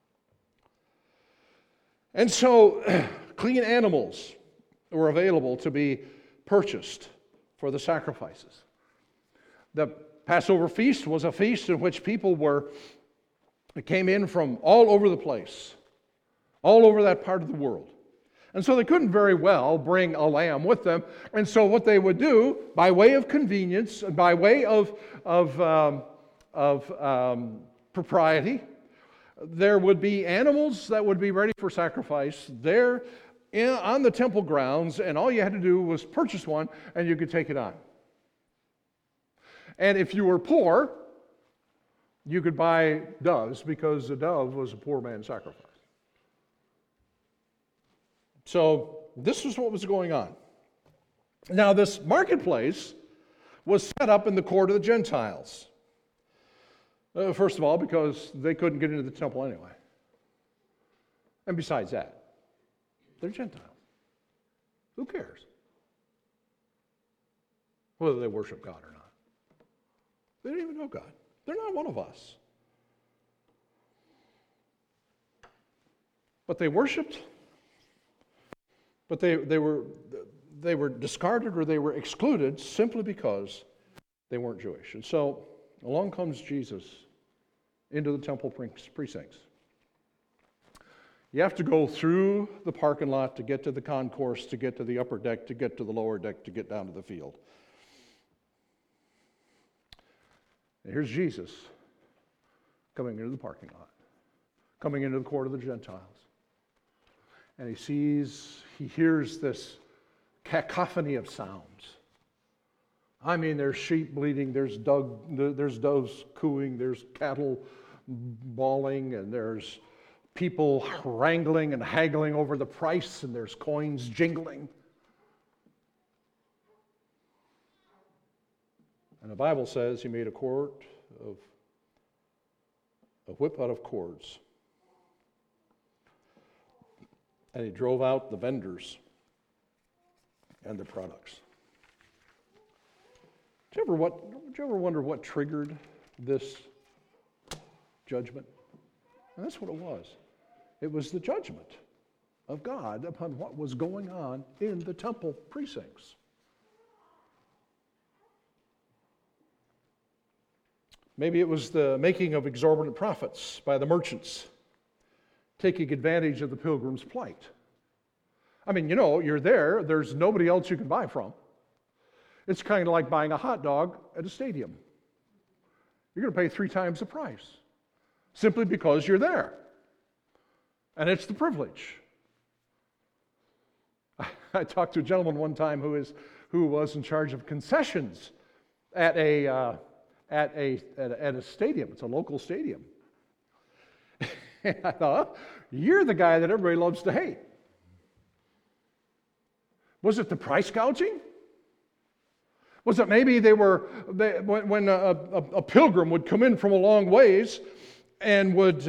And so clean animals were available to be purchased for the sacrifices. The Passover feast was a feast in which people came in from all over the place, all over that part of the world. And so they couldn't very well bring a lamb with them. And so what they would do, by way of convenience, by way of propriety, there would be animals that would be ready for sacrifice there on the temple grounds, and all you had to do was purchase one, and you could take it on. And if you were poor, you could buy doves, because the dove was a poor man's sacrifice. So this was what was going on. Now, this marketplace was set up in the court of the Gentiles. First of all, because they couldn't get into the temple anyway. And besides that, they're Gentiles. Who cares whether they worship God or not? They don't even know God. They're not one of us. But they worshiped. But they were discarded, or they were excluded simply because they weren't Jewish. And so along comes Jesus into the temple precincts. You have to go through the parking lot to get to the concourse, to get to the upper deck, to get to the lower deck, to get down to the field. And here's Jesus coming into the parking lot, coming into the court of the Gentiles. And he hears this cacophony of sounds. I mean, there's sheep bleating, there's doves cooing, there's cattle bawling, and there's people wrangling and haggling over the price, and there's coins jingling. And the Bible says he made a whip out of cords. And he drove out the vendors and their products. Did you ever wonder what triggered this judgment? And that's what it was. It was the judgment of God upon what was going on in the temple precincts. Maybe it was the making of exorbitant profits by the merchants, taking advantage of the pilgrim's plight. I mean, you're there, there's nobody else you can buy from. It's kind of like buying a hot dog at a stadium. You're going to pay 3 times the price, simply because you're there. And it's the privilege. I talked to a gentleman one time who was in charge of concessions at a stadium. It's a local stadium. And I thought, you're the guy that everybody loves to hate. Was it the price gouging? Was it maybe when a pilgrim would come in from a long ways and would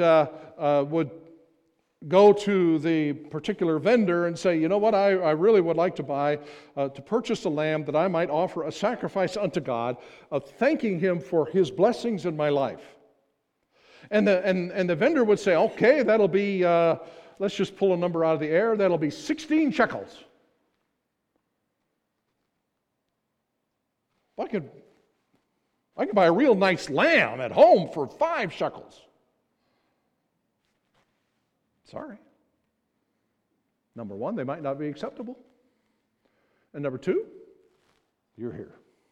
go to the particular vendor and say, you know what, I really would like to purchase a lamb that I might offer a sacrifice unto God of thanking Him for His blessings in my life. And the vendor would say, okay, that'll be, let's just pull a number out of the air, that'll be 16 shekels. I could buy a real nice lamb at home for 5 shekels. Sorry. Number one, they might not be acceptable. And number two, you're here.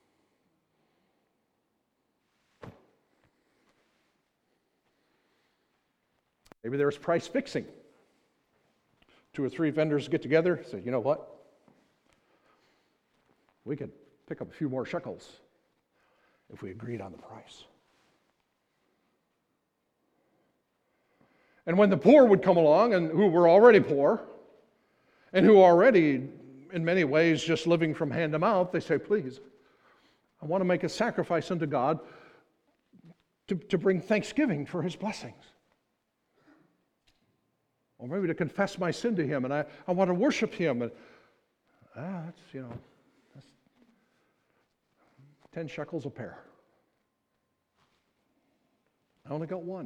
Maybe there's price fixing. 2 or 3 vendors get together and say, you know what? We could pick up a few more shekels if we agreed on the price. And when the poor would come along, and who were already poor, and who already, in many ways, just living from hand to mouth, they say, please, I want to make a sacrifice unto God to bring thanksgiving for His blessings. Or maybe to confess my sin to Him, and I want to worship Him. And that's 10 shekels a pair. I only got one.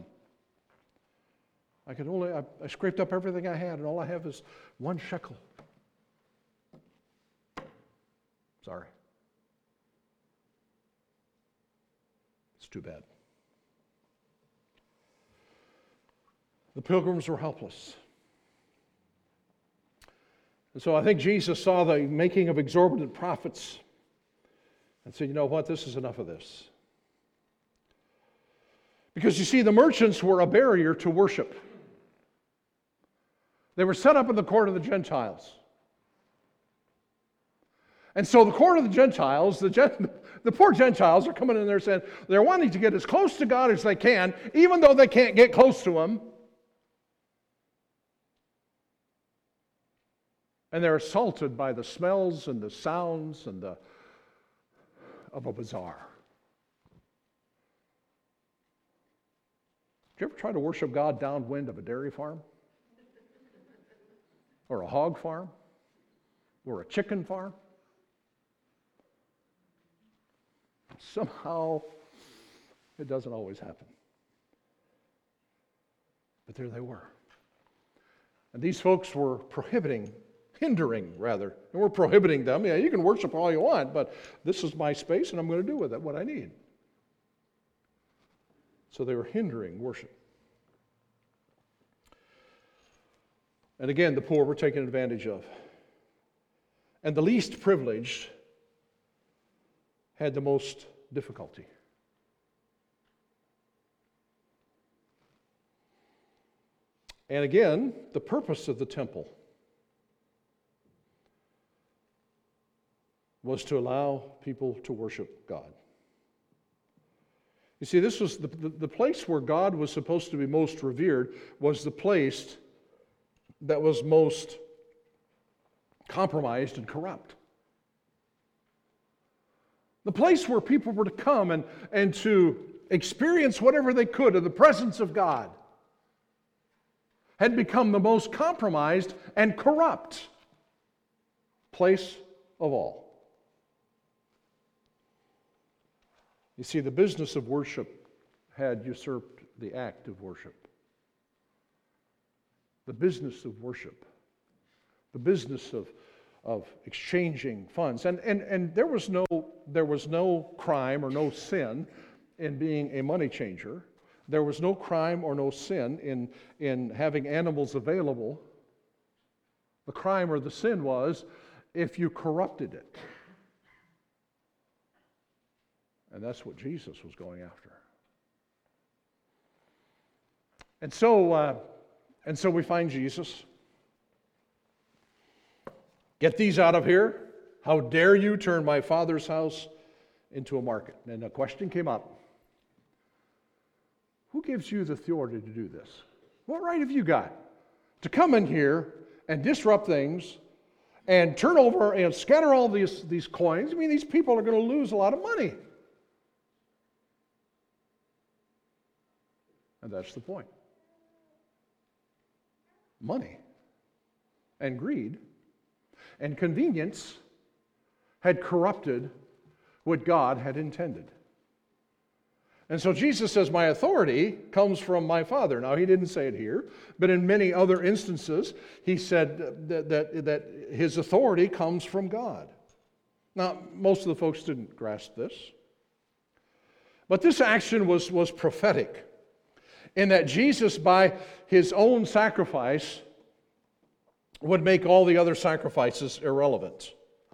I scraped up everything I had, and all I have is 1 shekel. Sorry. It's too bad. The pilgrims were helpless. And so I think Jesus saw the making of exorbitant profits and said, you know what, this is enough of this. Because you see, the merchants were a barrier to worship. They were set up in the court of the Gentiles. And so the court of the Gentiles, the poor Gentiles are coming in there saying they're wanting to get as close to God as they can, even though they can't get close to Him. And they're assaulted by the smells and the sounds and of a bazaar. Did you ever try to worship God downwind of a dairy farm? Or a hog farm? Or a chicken farm? Somehow, it doesn't always happen. But there they were. And these folks were hindering. And we're prohibiting them. Yeah, you can worship all you want, but this is my space, and I'm going to do with it what I need. So they were hindering worship. And again, the poor were taken advantage of. And the least privileged had the most difficulty. And again, the purpose of the temple was to allow people to worship God. You see, this was the place where God was supposed to be most revered, was the place that was most compromised and corrupt. the place where people were to come and to experience whatever they could of the presence of God, had become the most compromised and corrupt place of all. You see, the business of worship had usurped the act of worship. The business of worship. The business of exchanging funds. And there was no crime or no sin in being a money changer. There was no crime or no sin in having animals available. The crime or the sin was if you corrupted it. And that's what Jesus was going after. And so we find Jesus. Get these out of here. How dare you turn my Father's house into a market? And a question came up. Who gives you the authority to do this? What right have you got to come in here and disrupt things and turn over and scatter all these coins? I mean, these people are going to lose a lot of money. And that's the point. Money and greed and convenience had corrupted what God had intended. And so Jesus says, my authority comes from my Father. Now, he didn't say it here, but in many other instances, he said that his authority comes from God. Now, most of the folks didn't grasp this. But this action was prophetic, in that Jesus, by his own sacrifice, would make all the other sacrifices irrelevant.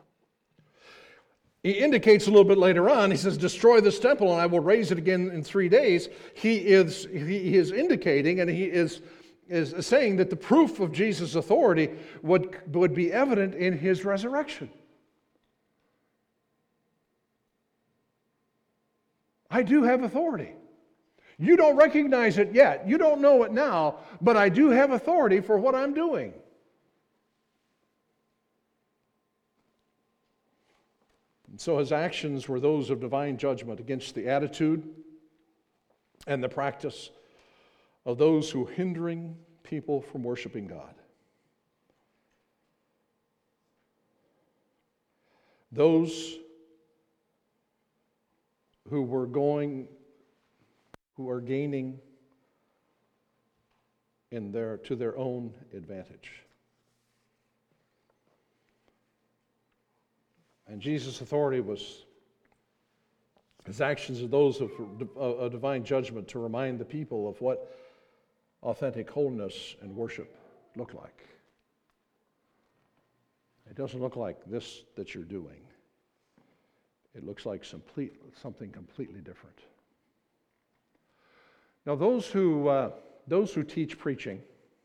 He indicates a little bit later on, he says, destroy this temple and I will raise it again in 3 days. He is indicating and he is saying that the proof of Jesus' authority would be evident in his resurrection. I do have authority. You don't recognize it yet. You don't know it now, but I do have authority for what I'm doing. And so his actions were those of divine judgment against the attitude and the practice of those who are hindering people from worshiping God. Those who are gaining to their own advantage. And Jesus' authority was, his actions are those of a divine judgment to remind the people of what authentic holiness and worship look like. It doesn't look like this that you're doing. It looks like something completely different. Now, those who teach preaching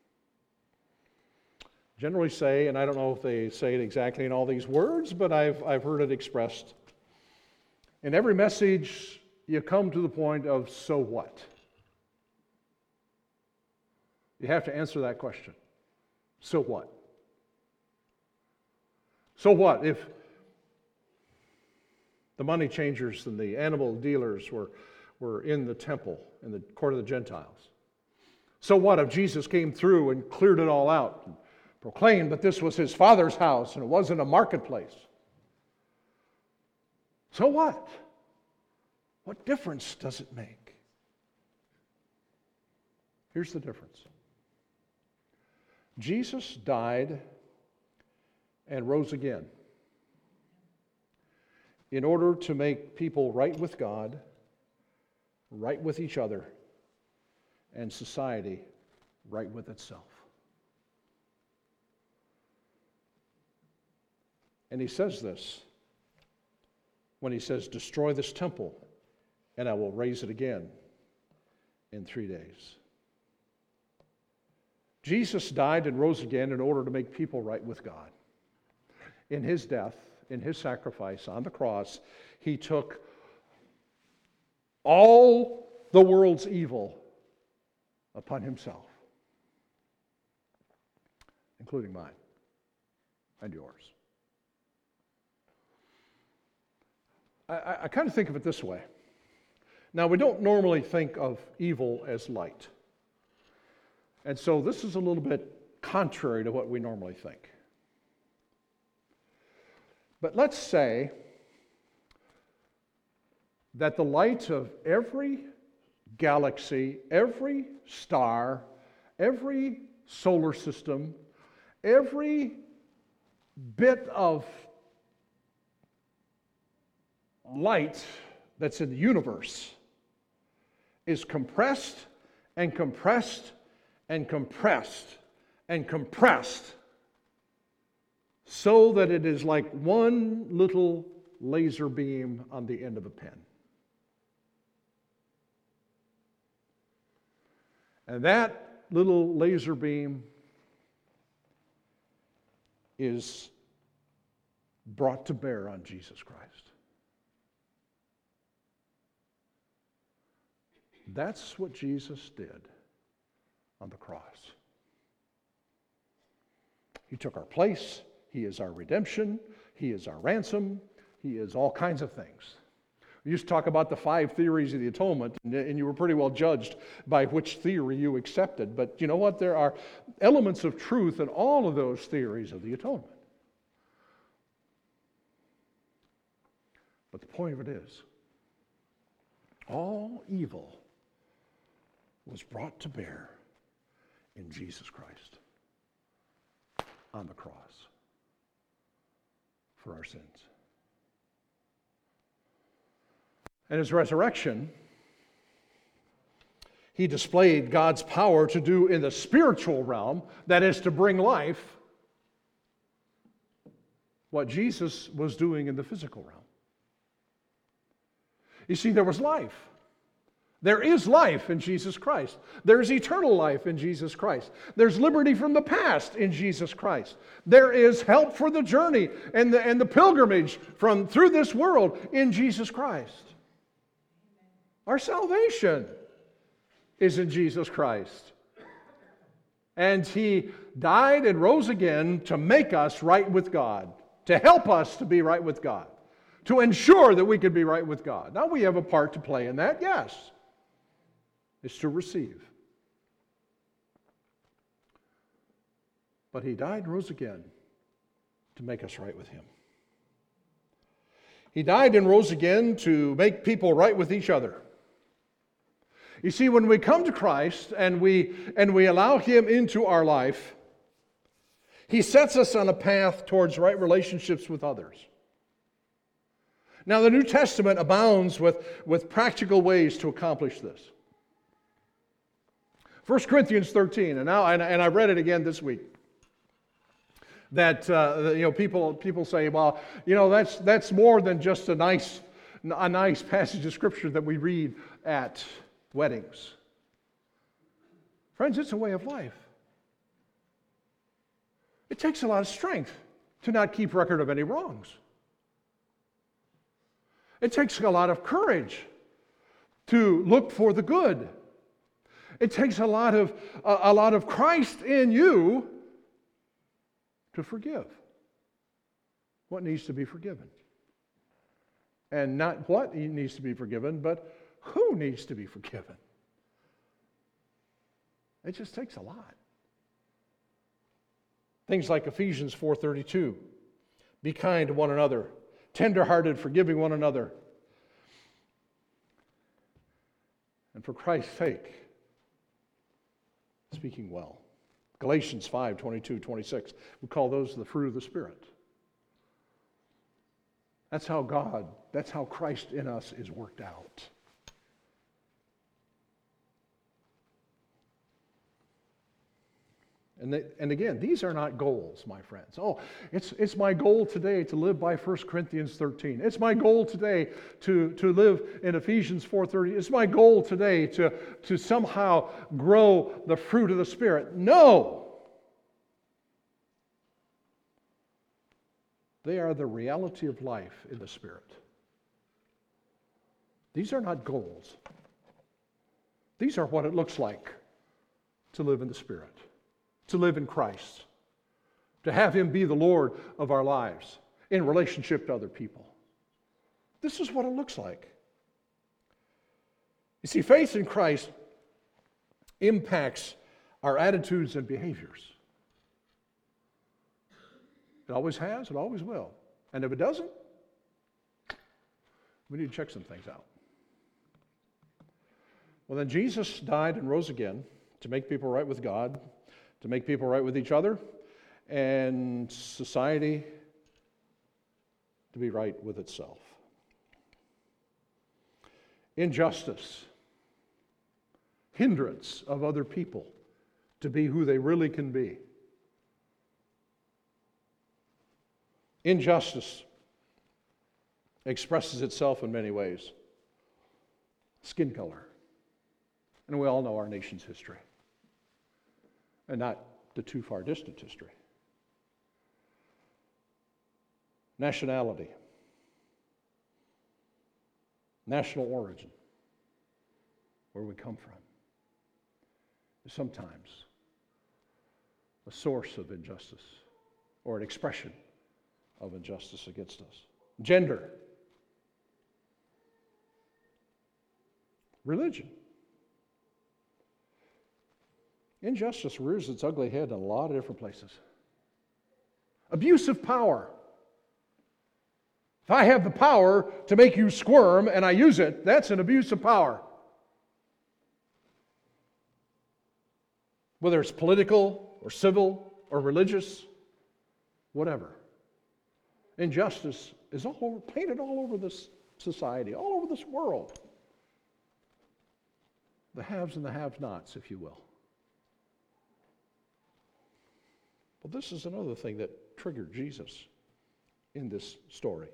generally say, and I don't know if they say it exactly in all these words, but I've heard it expressed. In every message, you come to the point of, so what? You have to answer that question. So what? So what if the money changers and the animal dealers were in the temple, in the court of the Gentiles? So what if Jesus came through and cleared it all out and proclaimed that this was his Father's house and it wasn't a marketplace? So what? What difference does it make? Here's the difference. Jesus died and rose again in order to make people right with God, right with each other, and society right with itself. And he says this when he says, destroy this temple and I will raise it again in 3 days. Jesus died and rose again in order to make people right with God. In his death, in his sacrifice on the cross, he took all the world's evil upon himself, including mine and yours. I kind of think of it this way. Now, we don't normally think of evil as light. And so this is a little bit contrary to what we normally think. But let's say that the light of every galaxy, every star, every solar system, every bit of light that's in the universe is compressed and compressed and compressed and compressed so that it is like one little laser beam on the end of a pen. And that little laser beam is brought to bear on Jesus Christ. That's what Jesus did on the cross. He took our place. He is our redemption. He is our ransom. He is all kinds of things. We used to talk about the 5 theories of the atonement, and you were pretty well judged by which theory you accepted. But you know what? There are elements of truth in all of those theories of the atonement. But the point of it is, all evil was brought to bear in Jesus Christ on the cross for our sins. And his resurrection, he displayed God's power to do in the spiritual realm, that is, to bring life, what Jesus was doing in the physical realm. You see, there was life. There is life in Jesus Christ. There's eternal life in Jesus Christ. There's liberty from the past in Jesus Christ. There is help for the journey and the pilgrimage through this world in Jesus Christ. Our salvation is in Jesus Christ. And he died and rose again to make us right with God, to help us to be right with God, to ensure that we could be right with God. Now, we have a part to play in that, yes. It's to receive. But he died and rose again to make us right with him. He died and rose again to make people right with each other. You see, when we come to Christ and we allow him into our life, he sets us on a path towards right relationships with others. Now, the New Testament abounds with practical ways to accomplish this. 1 Corinthians 13, and I read it again this week. That people say, well, that's more than just a nice passage of Scripture that we read at weddings. Friends, it's a way of life. It takes a lot of strength to not keep record of any wrongs. It takes a lot of courage to look for the good. It takes a lot of Christ in you to forgive what needs to be forgiven. And not what needs to be forgiven, but who needs to be forgiven. It just takes a lot. Things like Ephesians 4:32. Be kind to one another, tender-hearted, forgiving one another. And for Christ's sake, speaking well. Galatians 5:22-26. We call those the fruit of the Spirit. That's how Christ in us is worked out. And again, these are not goals, my friends. Oh, it's my goal today to live by 1 Corinthians 13. It's my goal today to live in Ephesians 4:30. It's my goal today to somehow grow the fruit of the Spirit. No! They are the reality of life in the Spirit. These are not goals. These are what it looks like to live in the Spirit. To live in Christ, to have him be the Lord of our lives in relationship to other people. This is what it looks like. You see, faith in Christ impacts our attitudes and behaviors. It always has, it always will. And if it doesn't, we need to check some things out. Well, then Jesus died and rose again to make people right with God, to make people right with each other, and society to be right with itself. Injustice, hindrance of other people to be who they really can be. Injustice expresses itself in many ways. Skin color. And we all know our nation's history. And not the too far distant history. Nationality. National origin. Where we come from. Is sometimes a source of injustice or an expression of injustice against us. Gender. Religion. Injustice rears its ugly head in a lot of different places. Abuse of power. If I have the power to make you squirm and I use it, that's an abuse of power. Whether it's political or civil or religious, whatever. Injustice is painted all over this society, all over this world. The haves and the have-nots, if you will. Well, this is another thing that triggered Jesus in this story.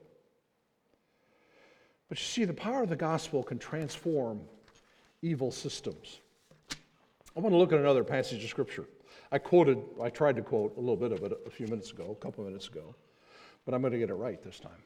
But you see, the power of the gospel can transform evil systems. I want to look at another passage of Scripture. I tried to quote a little bit of it a few minutes ago, a couple of minutes ago, but I'm going to get it right this time.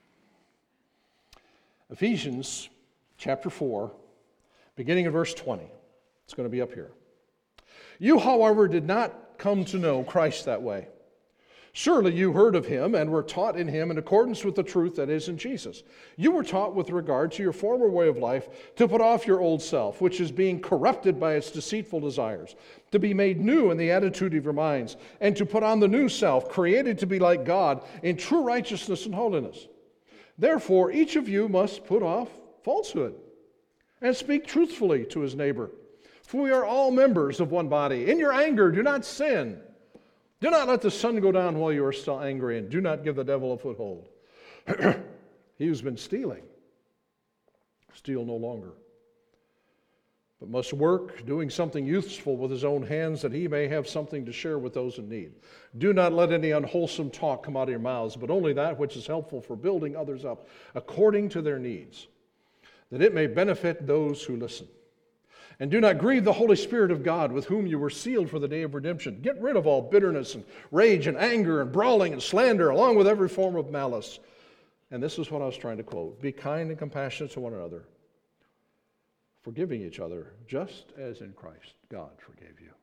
Ephesians chapter 4, beginning in verse 20. It's going to be up here. You, however, did not come to know Christ that way. Surely you heard of him and were taught in him in accordance with the truth that is in Jesus. You were taught with regard to your former way of life to put off your old self, which is being corrupted by its deceitful desires, to be made new in the attitude of your minds, and to put on the new self, created to be like God in true righteousness and holiness. Therefore, each of you must put off falsehood and speak truthfully to his neighbor. For we are all members of one body. In your anger, do not sin. Do not let the sun go down while you are still angry, and do not give the devil a foothold. He who's been stealing, steal no longer, but must work, doing something useful with his own hands, that he may have something to share with those in need. Do not let any unwholesome talk come out of your mouths, but only that which is helpful for building others up according to their needs, that it may benefit those who listen. And do not grieve the Holy Spirit of God, with whom you were sealed for the day of redemption. Get rid of all bitterness and rage and anger and brawling and slander, along with every form of malice. And this is what I was trying to quote. Be kind and compassionate to one another, forgiving each other, just as in Christ God forgave you.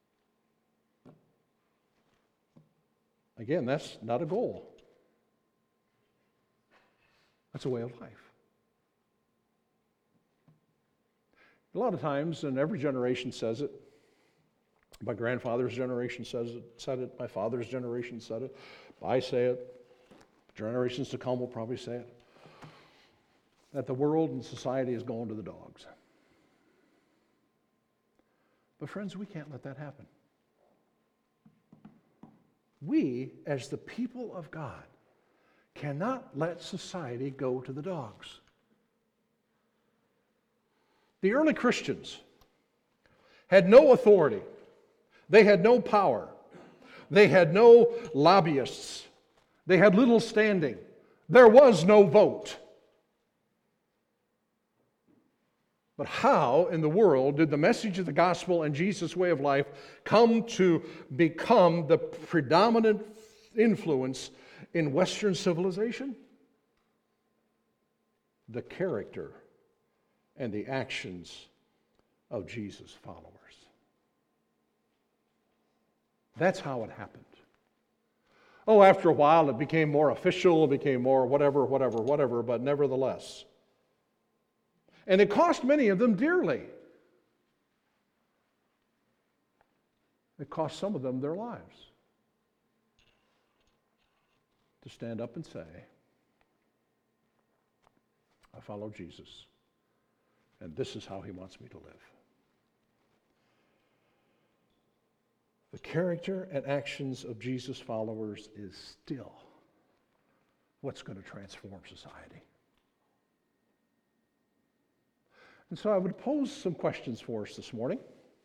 Again, that's not a goal. That's a way of life. A lot of times, and every generation says it. My grandfather's generation said it. My father's generation said it. I say it. Generations to come will probably say it. That the world and society is going to the dogs. But friends, we can't let that happen. We, as the people of God, cannot let society go to the dogs. The early Christians had no authority. They had no power. They had no lobbyists. They had little standing. There was no vote. But how in the world did the message of the gospel and Jesus' way of life come to become the predominant influence in Western civilization? The character and the actions of Jesus' followers. That's how it happened. Oh, after a while it became more official, it became more whatever, but nevertheless. And it cost many of them dearly. It cost some of them their lives to stand up and say, I follow Jesus, and this is how he wants me to live. The character and actions of Jesus' followers is still what's going to transform society. And so I would pose some questions for us this morning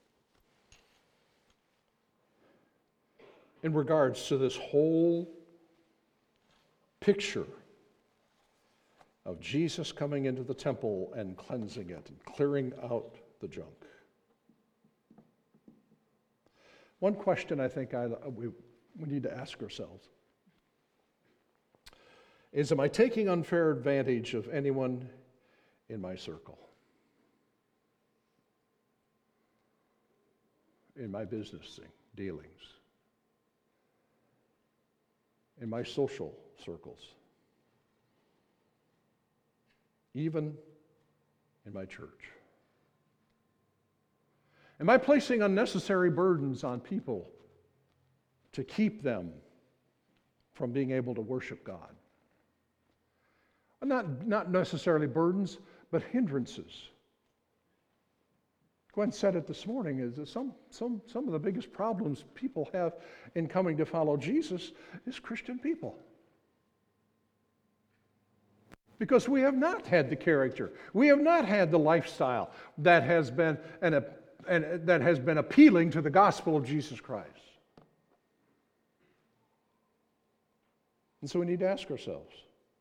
in regards to this whole picture of Jesus coming into the temple and cleansing it and clearing out the junk. One question I think we need to ask ourselves is, am I taking unfair advantage of anyone in my circle? In my business dealings? In my social circles? Even in my church? Am I placing unnecessary burdens on people to keep them from being able to worship God? Not necessarily burdens, but hindrances. Gwen said it this morning, is that some of the biggest problems people have in coming to follow Jesus is Christian people. Because we have not had the character, we have not had the lifestyle that has been that has been appealing to the gospel of Jesus Christ. And so we need to ask ourselves,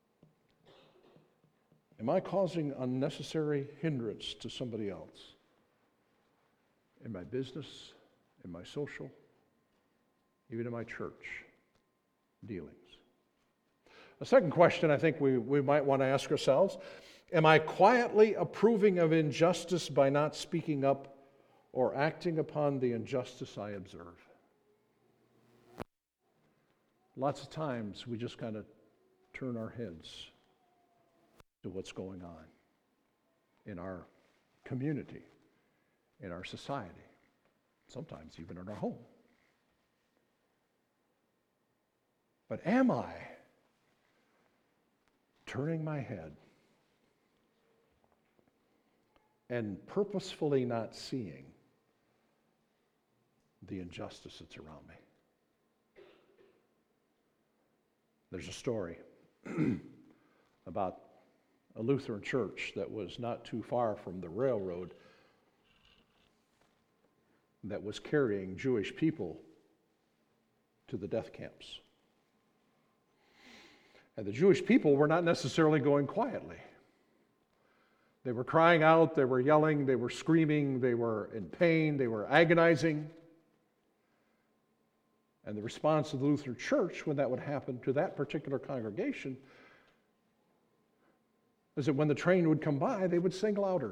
am I causing unnecessary hindrance to somebody else? In my business, in my social, even in my church dealings. A second question I think we might want to ask ourselves, am I quietly approving of injustice by not speaking up or acting upon the injustice I observe? Lots of times we just kind of turn our heads to what's going on in our community, in our society, sometimes even in our home. But am I turning my head and purposefully not seeing the injustice that's around me? There's a story about a Lutheran church that was not too far from the railroad that was carrying Jewish people to the death camps. And the Jewish people were not necessarily going quietly. They were crying out, they were yelling, they were screaming, they were in pain, they were agonizing. And the response of the Lutheran Church when that would happen to that particular congregation is that when the train would come by, they would sing louder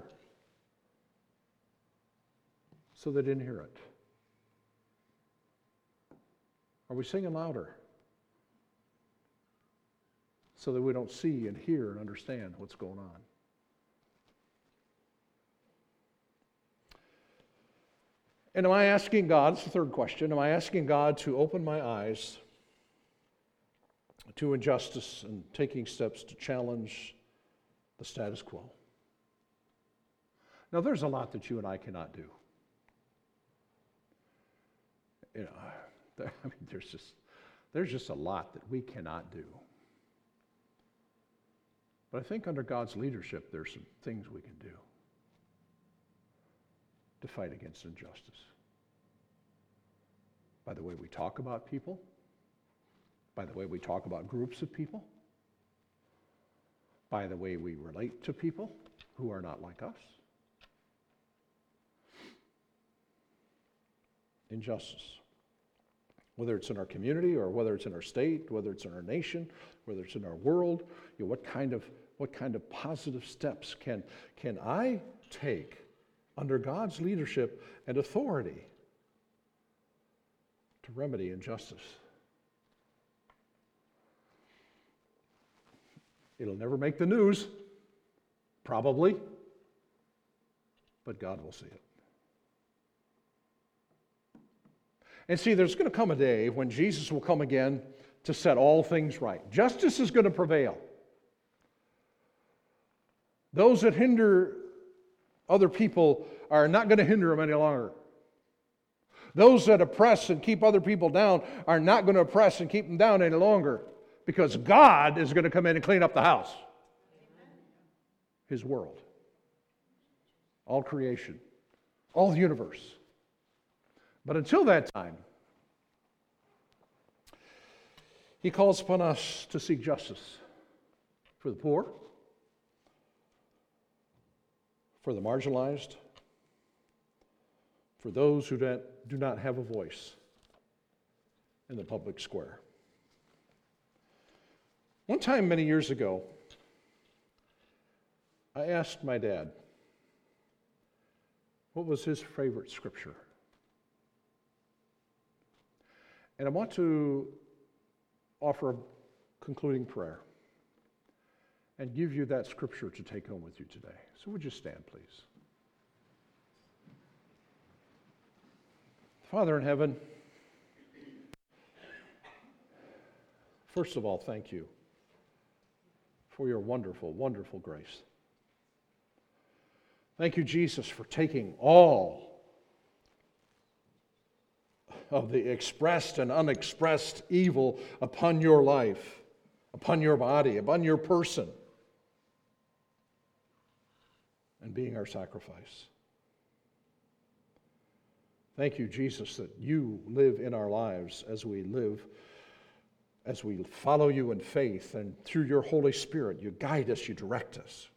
so they didn't hear it. Are we singing louder so that we don't see and hear and understand what's going on? And am I asking God, it's the third question, am I asking God to open my eyes to injustice and taking steps to challenge the status quo? Now, there's a lot that you and I cannot do. You know, there's just a lot that we cannot do. But I think under God's leadership, there's some things we can do to fight against injustice. By the way we talk about people, by the way we talk about groups of people, by the way we relate to people who are not like us. Injustice. Whether it's in our community or whether it's in our state, whether it's in our nation, whether it's in our world, what kind of positive steps can I take under God's leadership and authority to remedy injustice It'll never make the news, probably, but God will see it. And see, there's going to come a day when Jesus will come again to set all things right. Justice is going to prevail. Those that hinder other people are not going to hinder them any longer. Those that oppress and keep other people down are not going to oppress and keep them down any longer, because God is going to come in and clean up the house. His world. All creation. All the universe. But until that time, He calls upon us to seek justice for the poor, for the marginalized, for those who do not have a voice in the public square. One time many years ago, I asked my dad what was his favorite scripture. And I want to offer a concluding prayer and give you that scripture to take home with you today. So would you stand, please? Father in heaven, first of all, thank you for your wonderful, wonderful grace. Thank you, Jesus, for taking all of the expressed and unexpressed evil upon your life, upon your body, upon your person, and being our sacrifice. Thank you, Jesus, that you live in our lives as we follow you in faith, and through your Holy Spirit, you guide us, you direct us.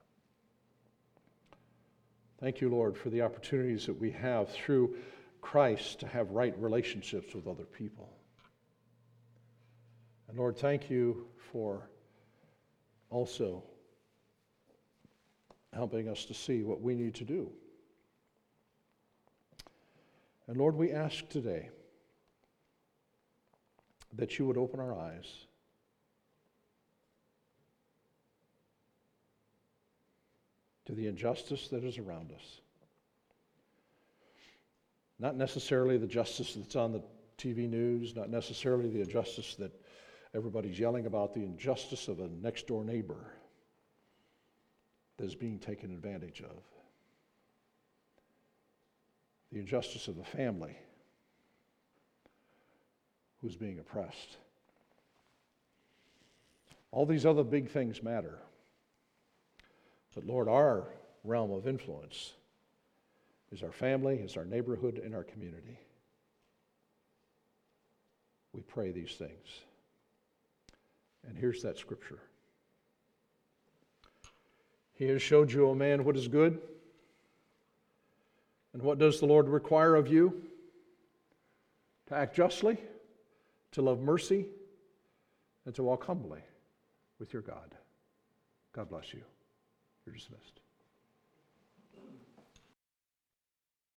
Thank you, Lord, for the opportunities that we have through Christ to have right relationships with other people. And Lord, thank you for also helping us to see what we need to do. And Lord, we ask today that you would open our eyes to the injustice that is around us. Not necessarily the justice that's on the TV news, not necessarily the injustice that everybody's yelling about, the injustice of a next-door neighbor that is being taken advantage of. The injustice of a family who's being oppressed. All these other big things matter. But Lord, our realm of influence is our family, is our neighborhood, and our community. We pray these things. And here's that scripture. He has showed you, O man, what is good. And what does the Lord require of you? To act justly, to love mercy, and to walk humbly with your God. God bless you. You're dismissed.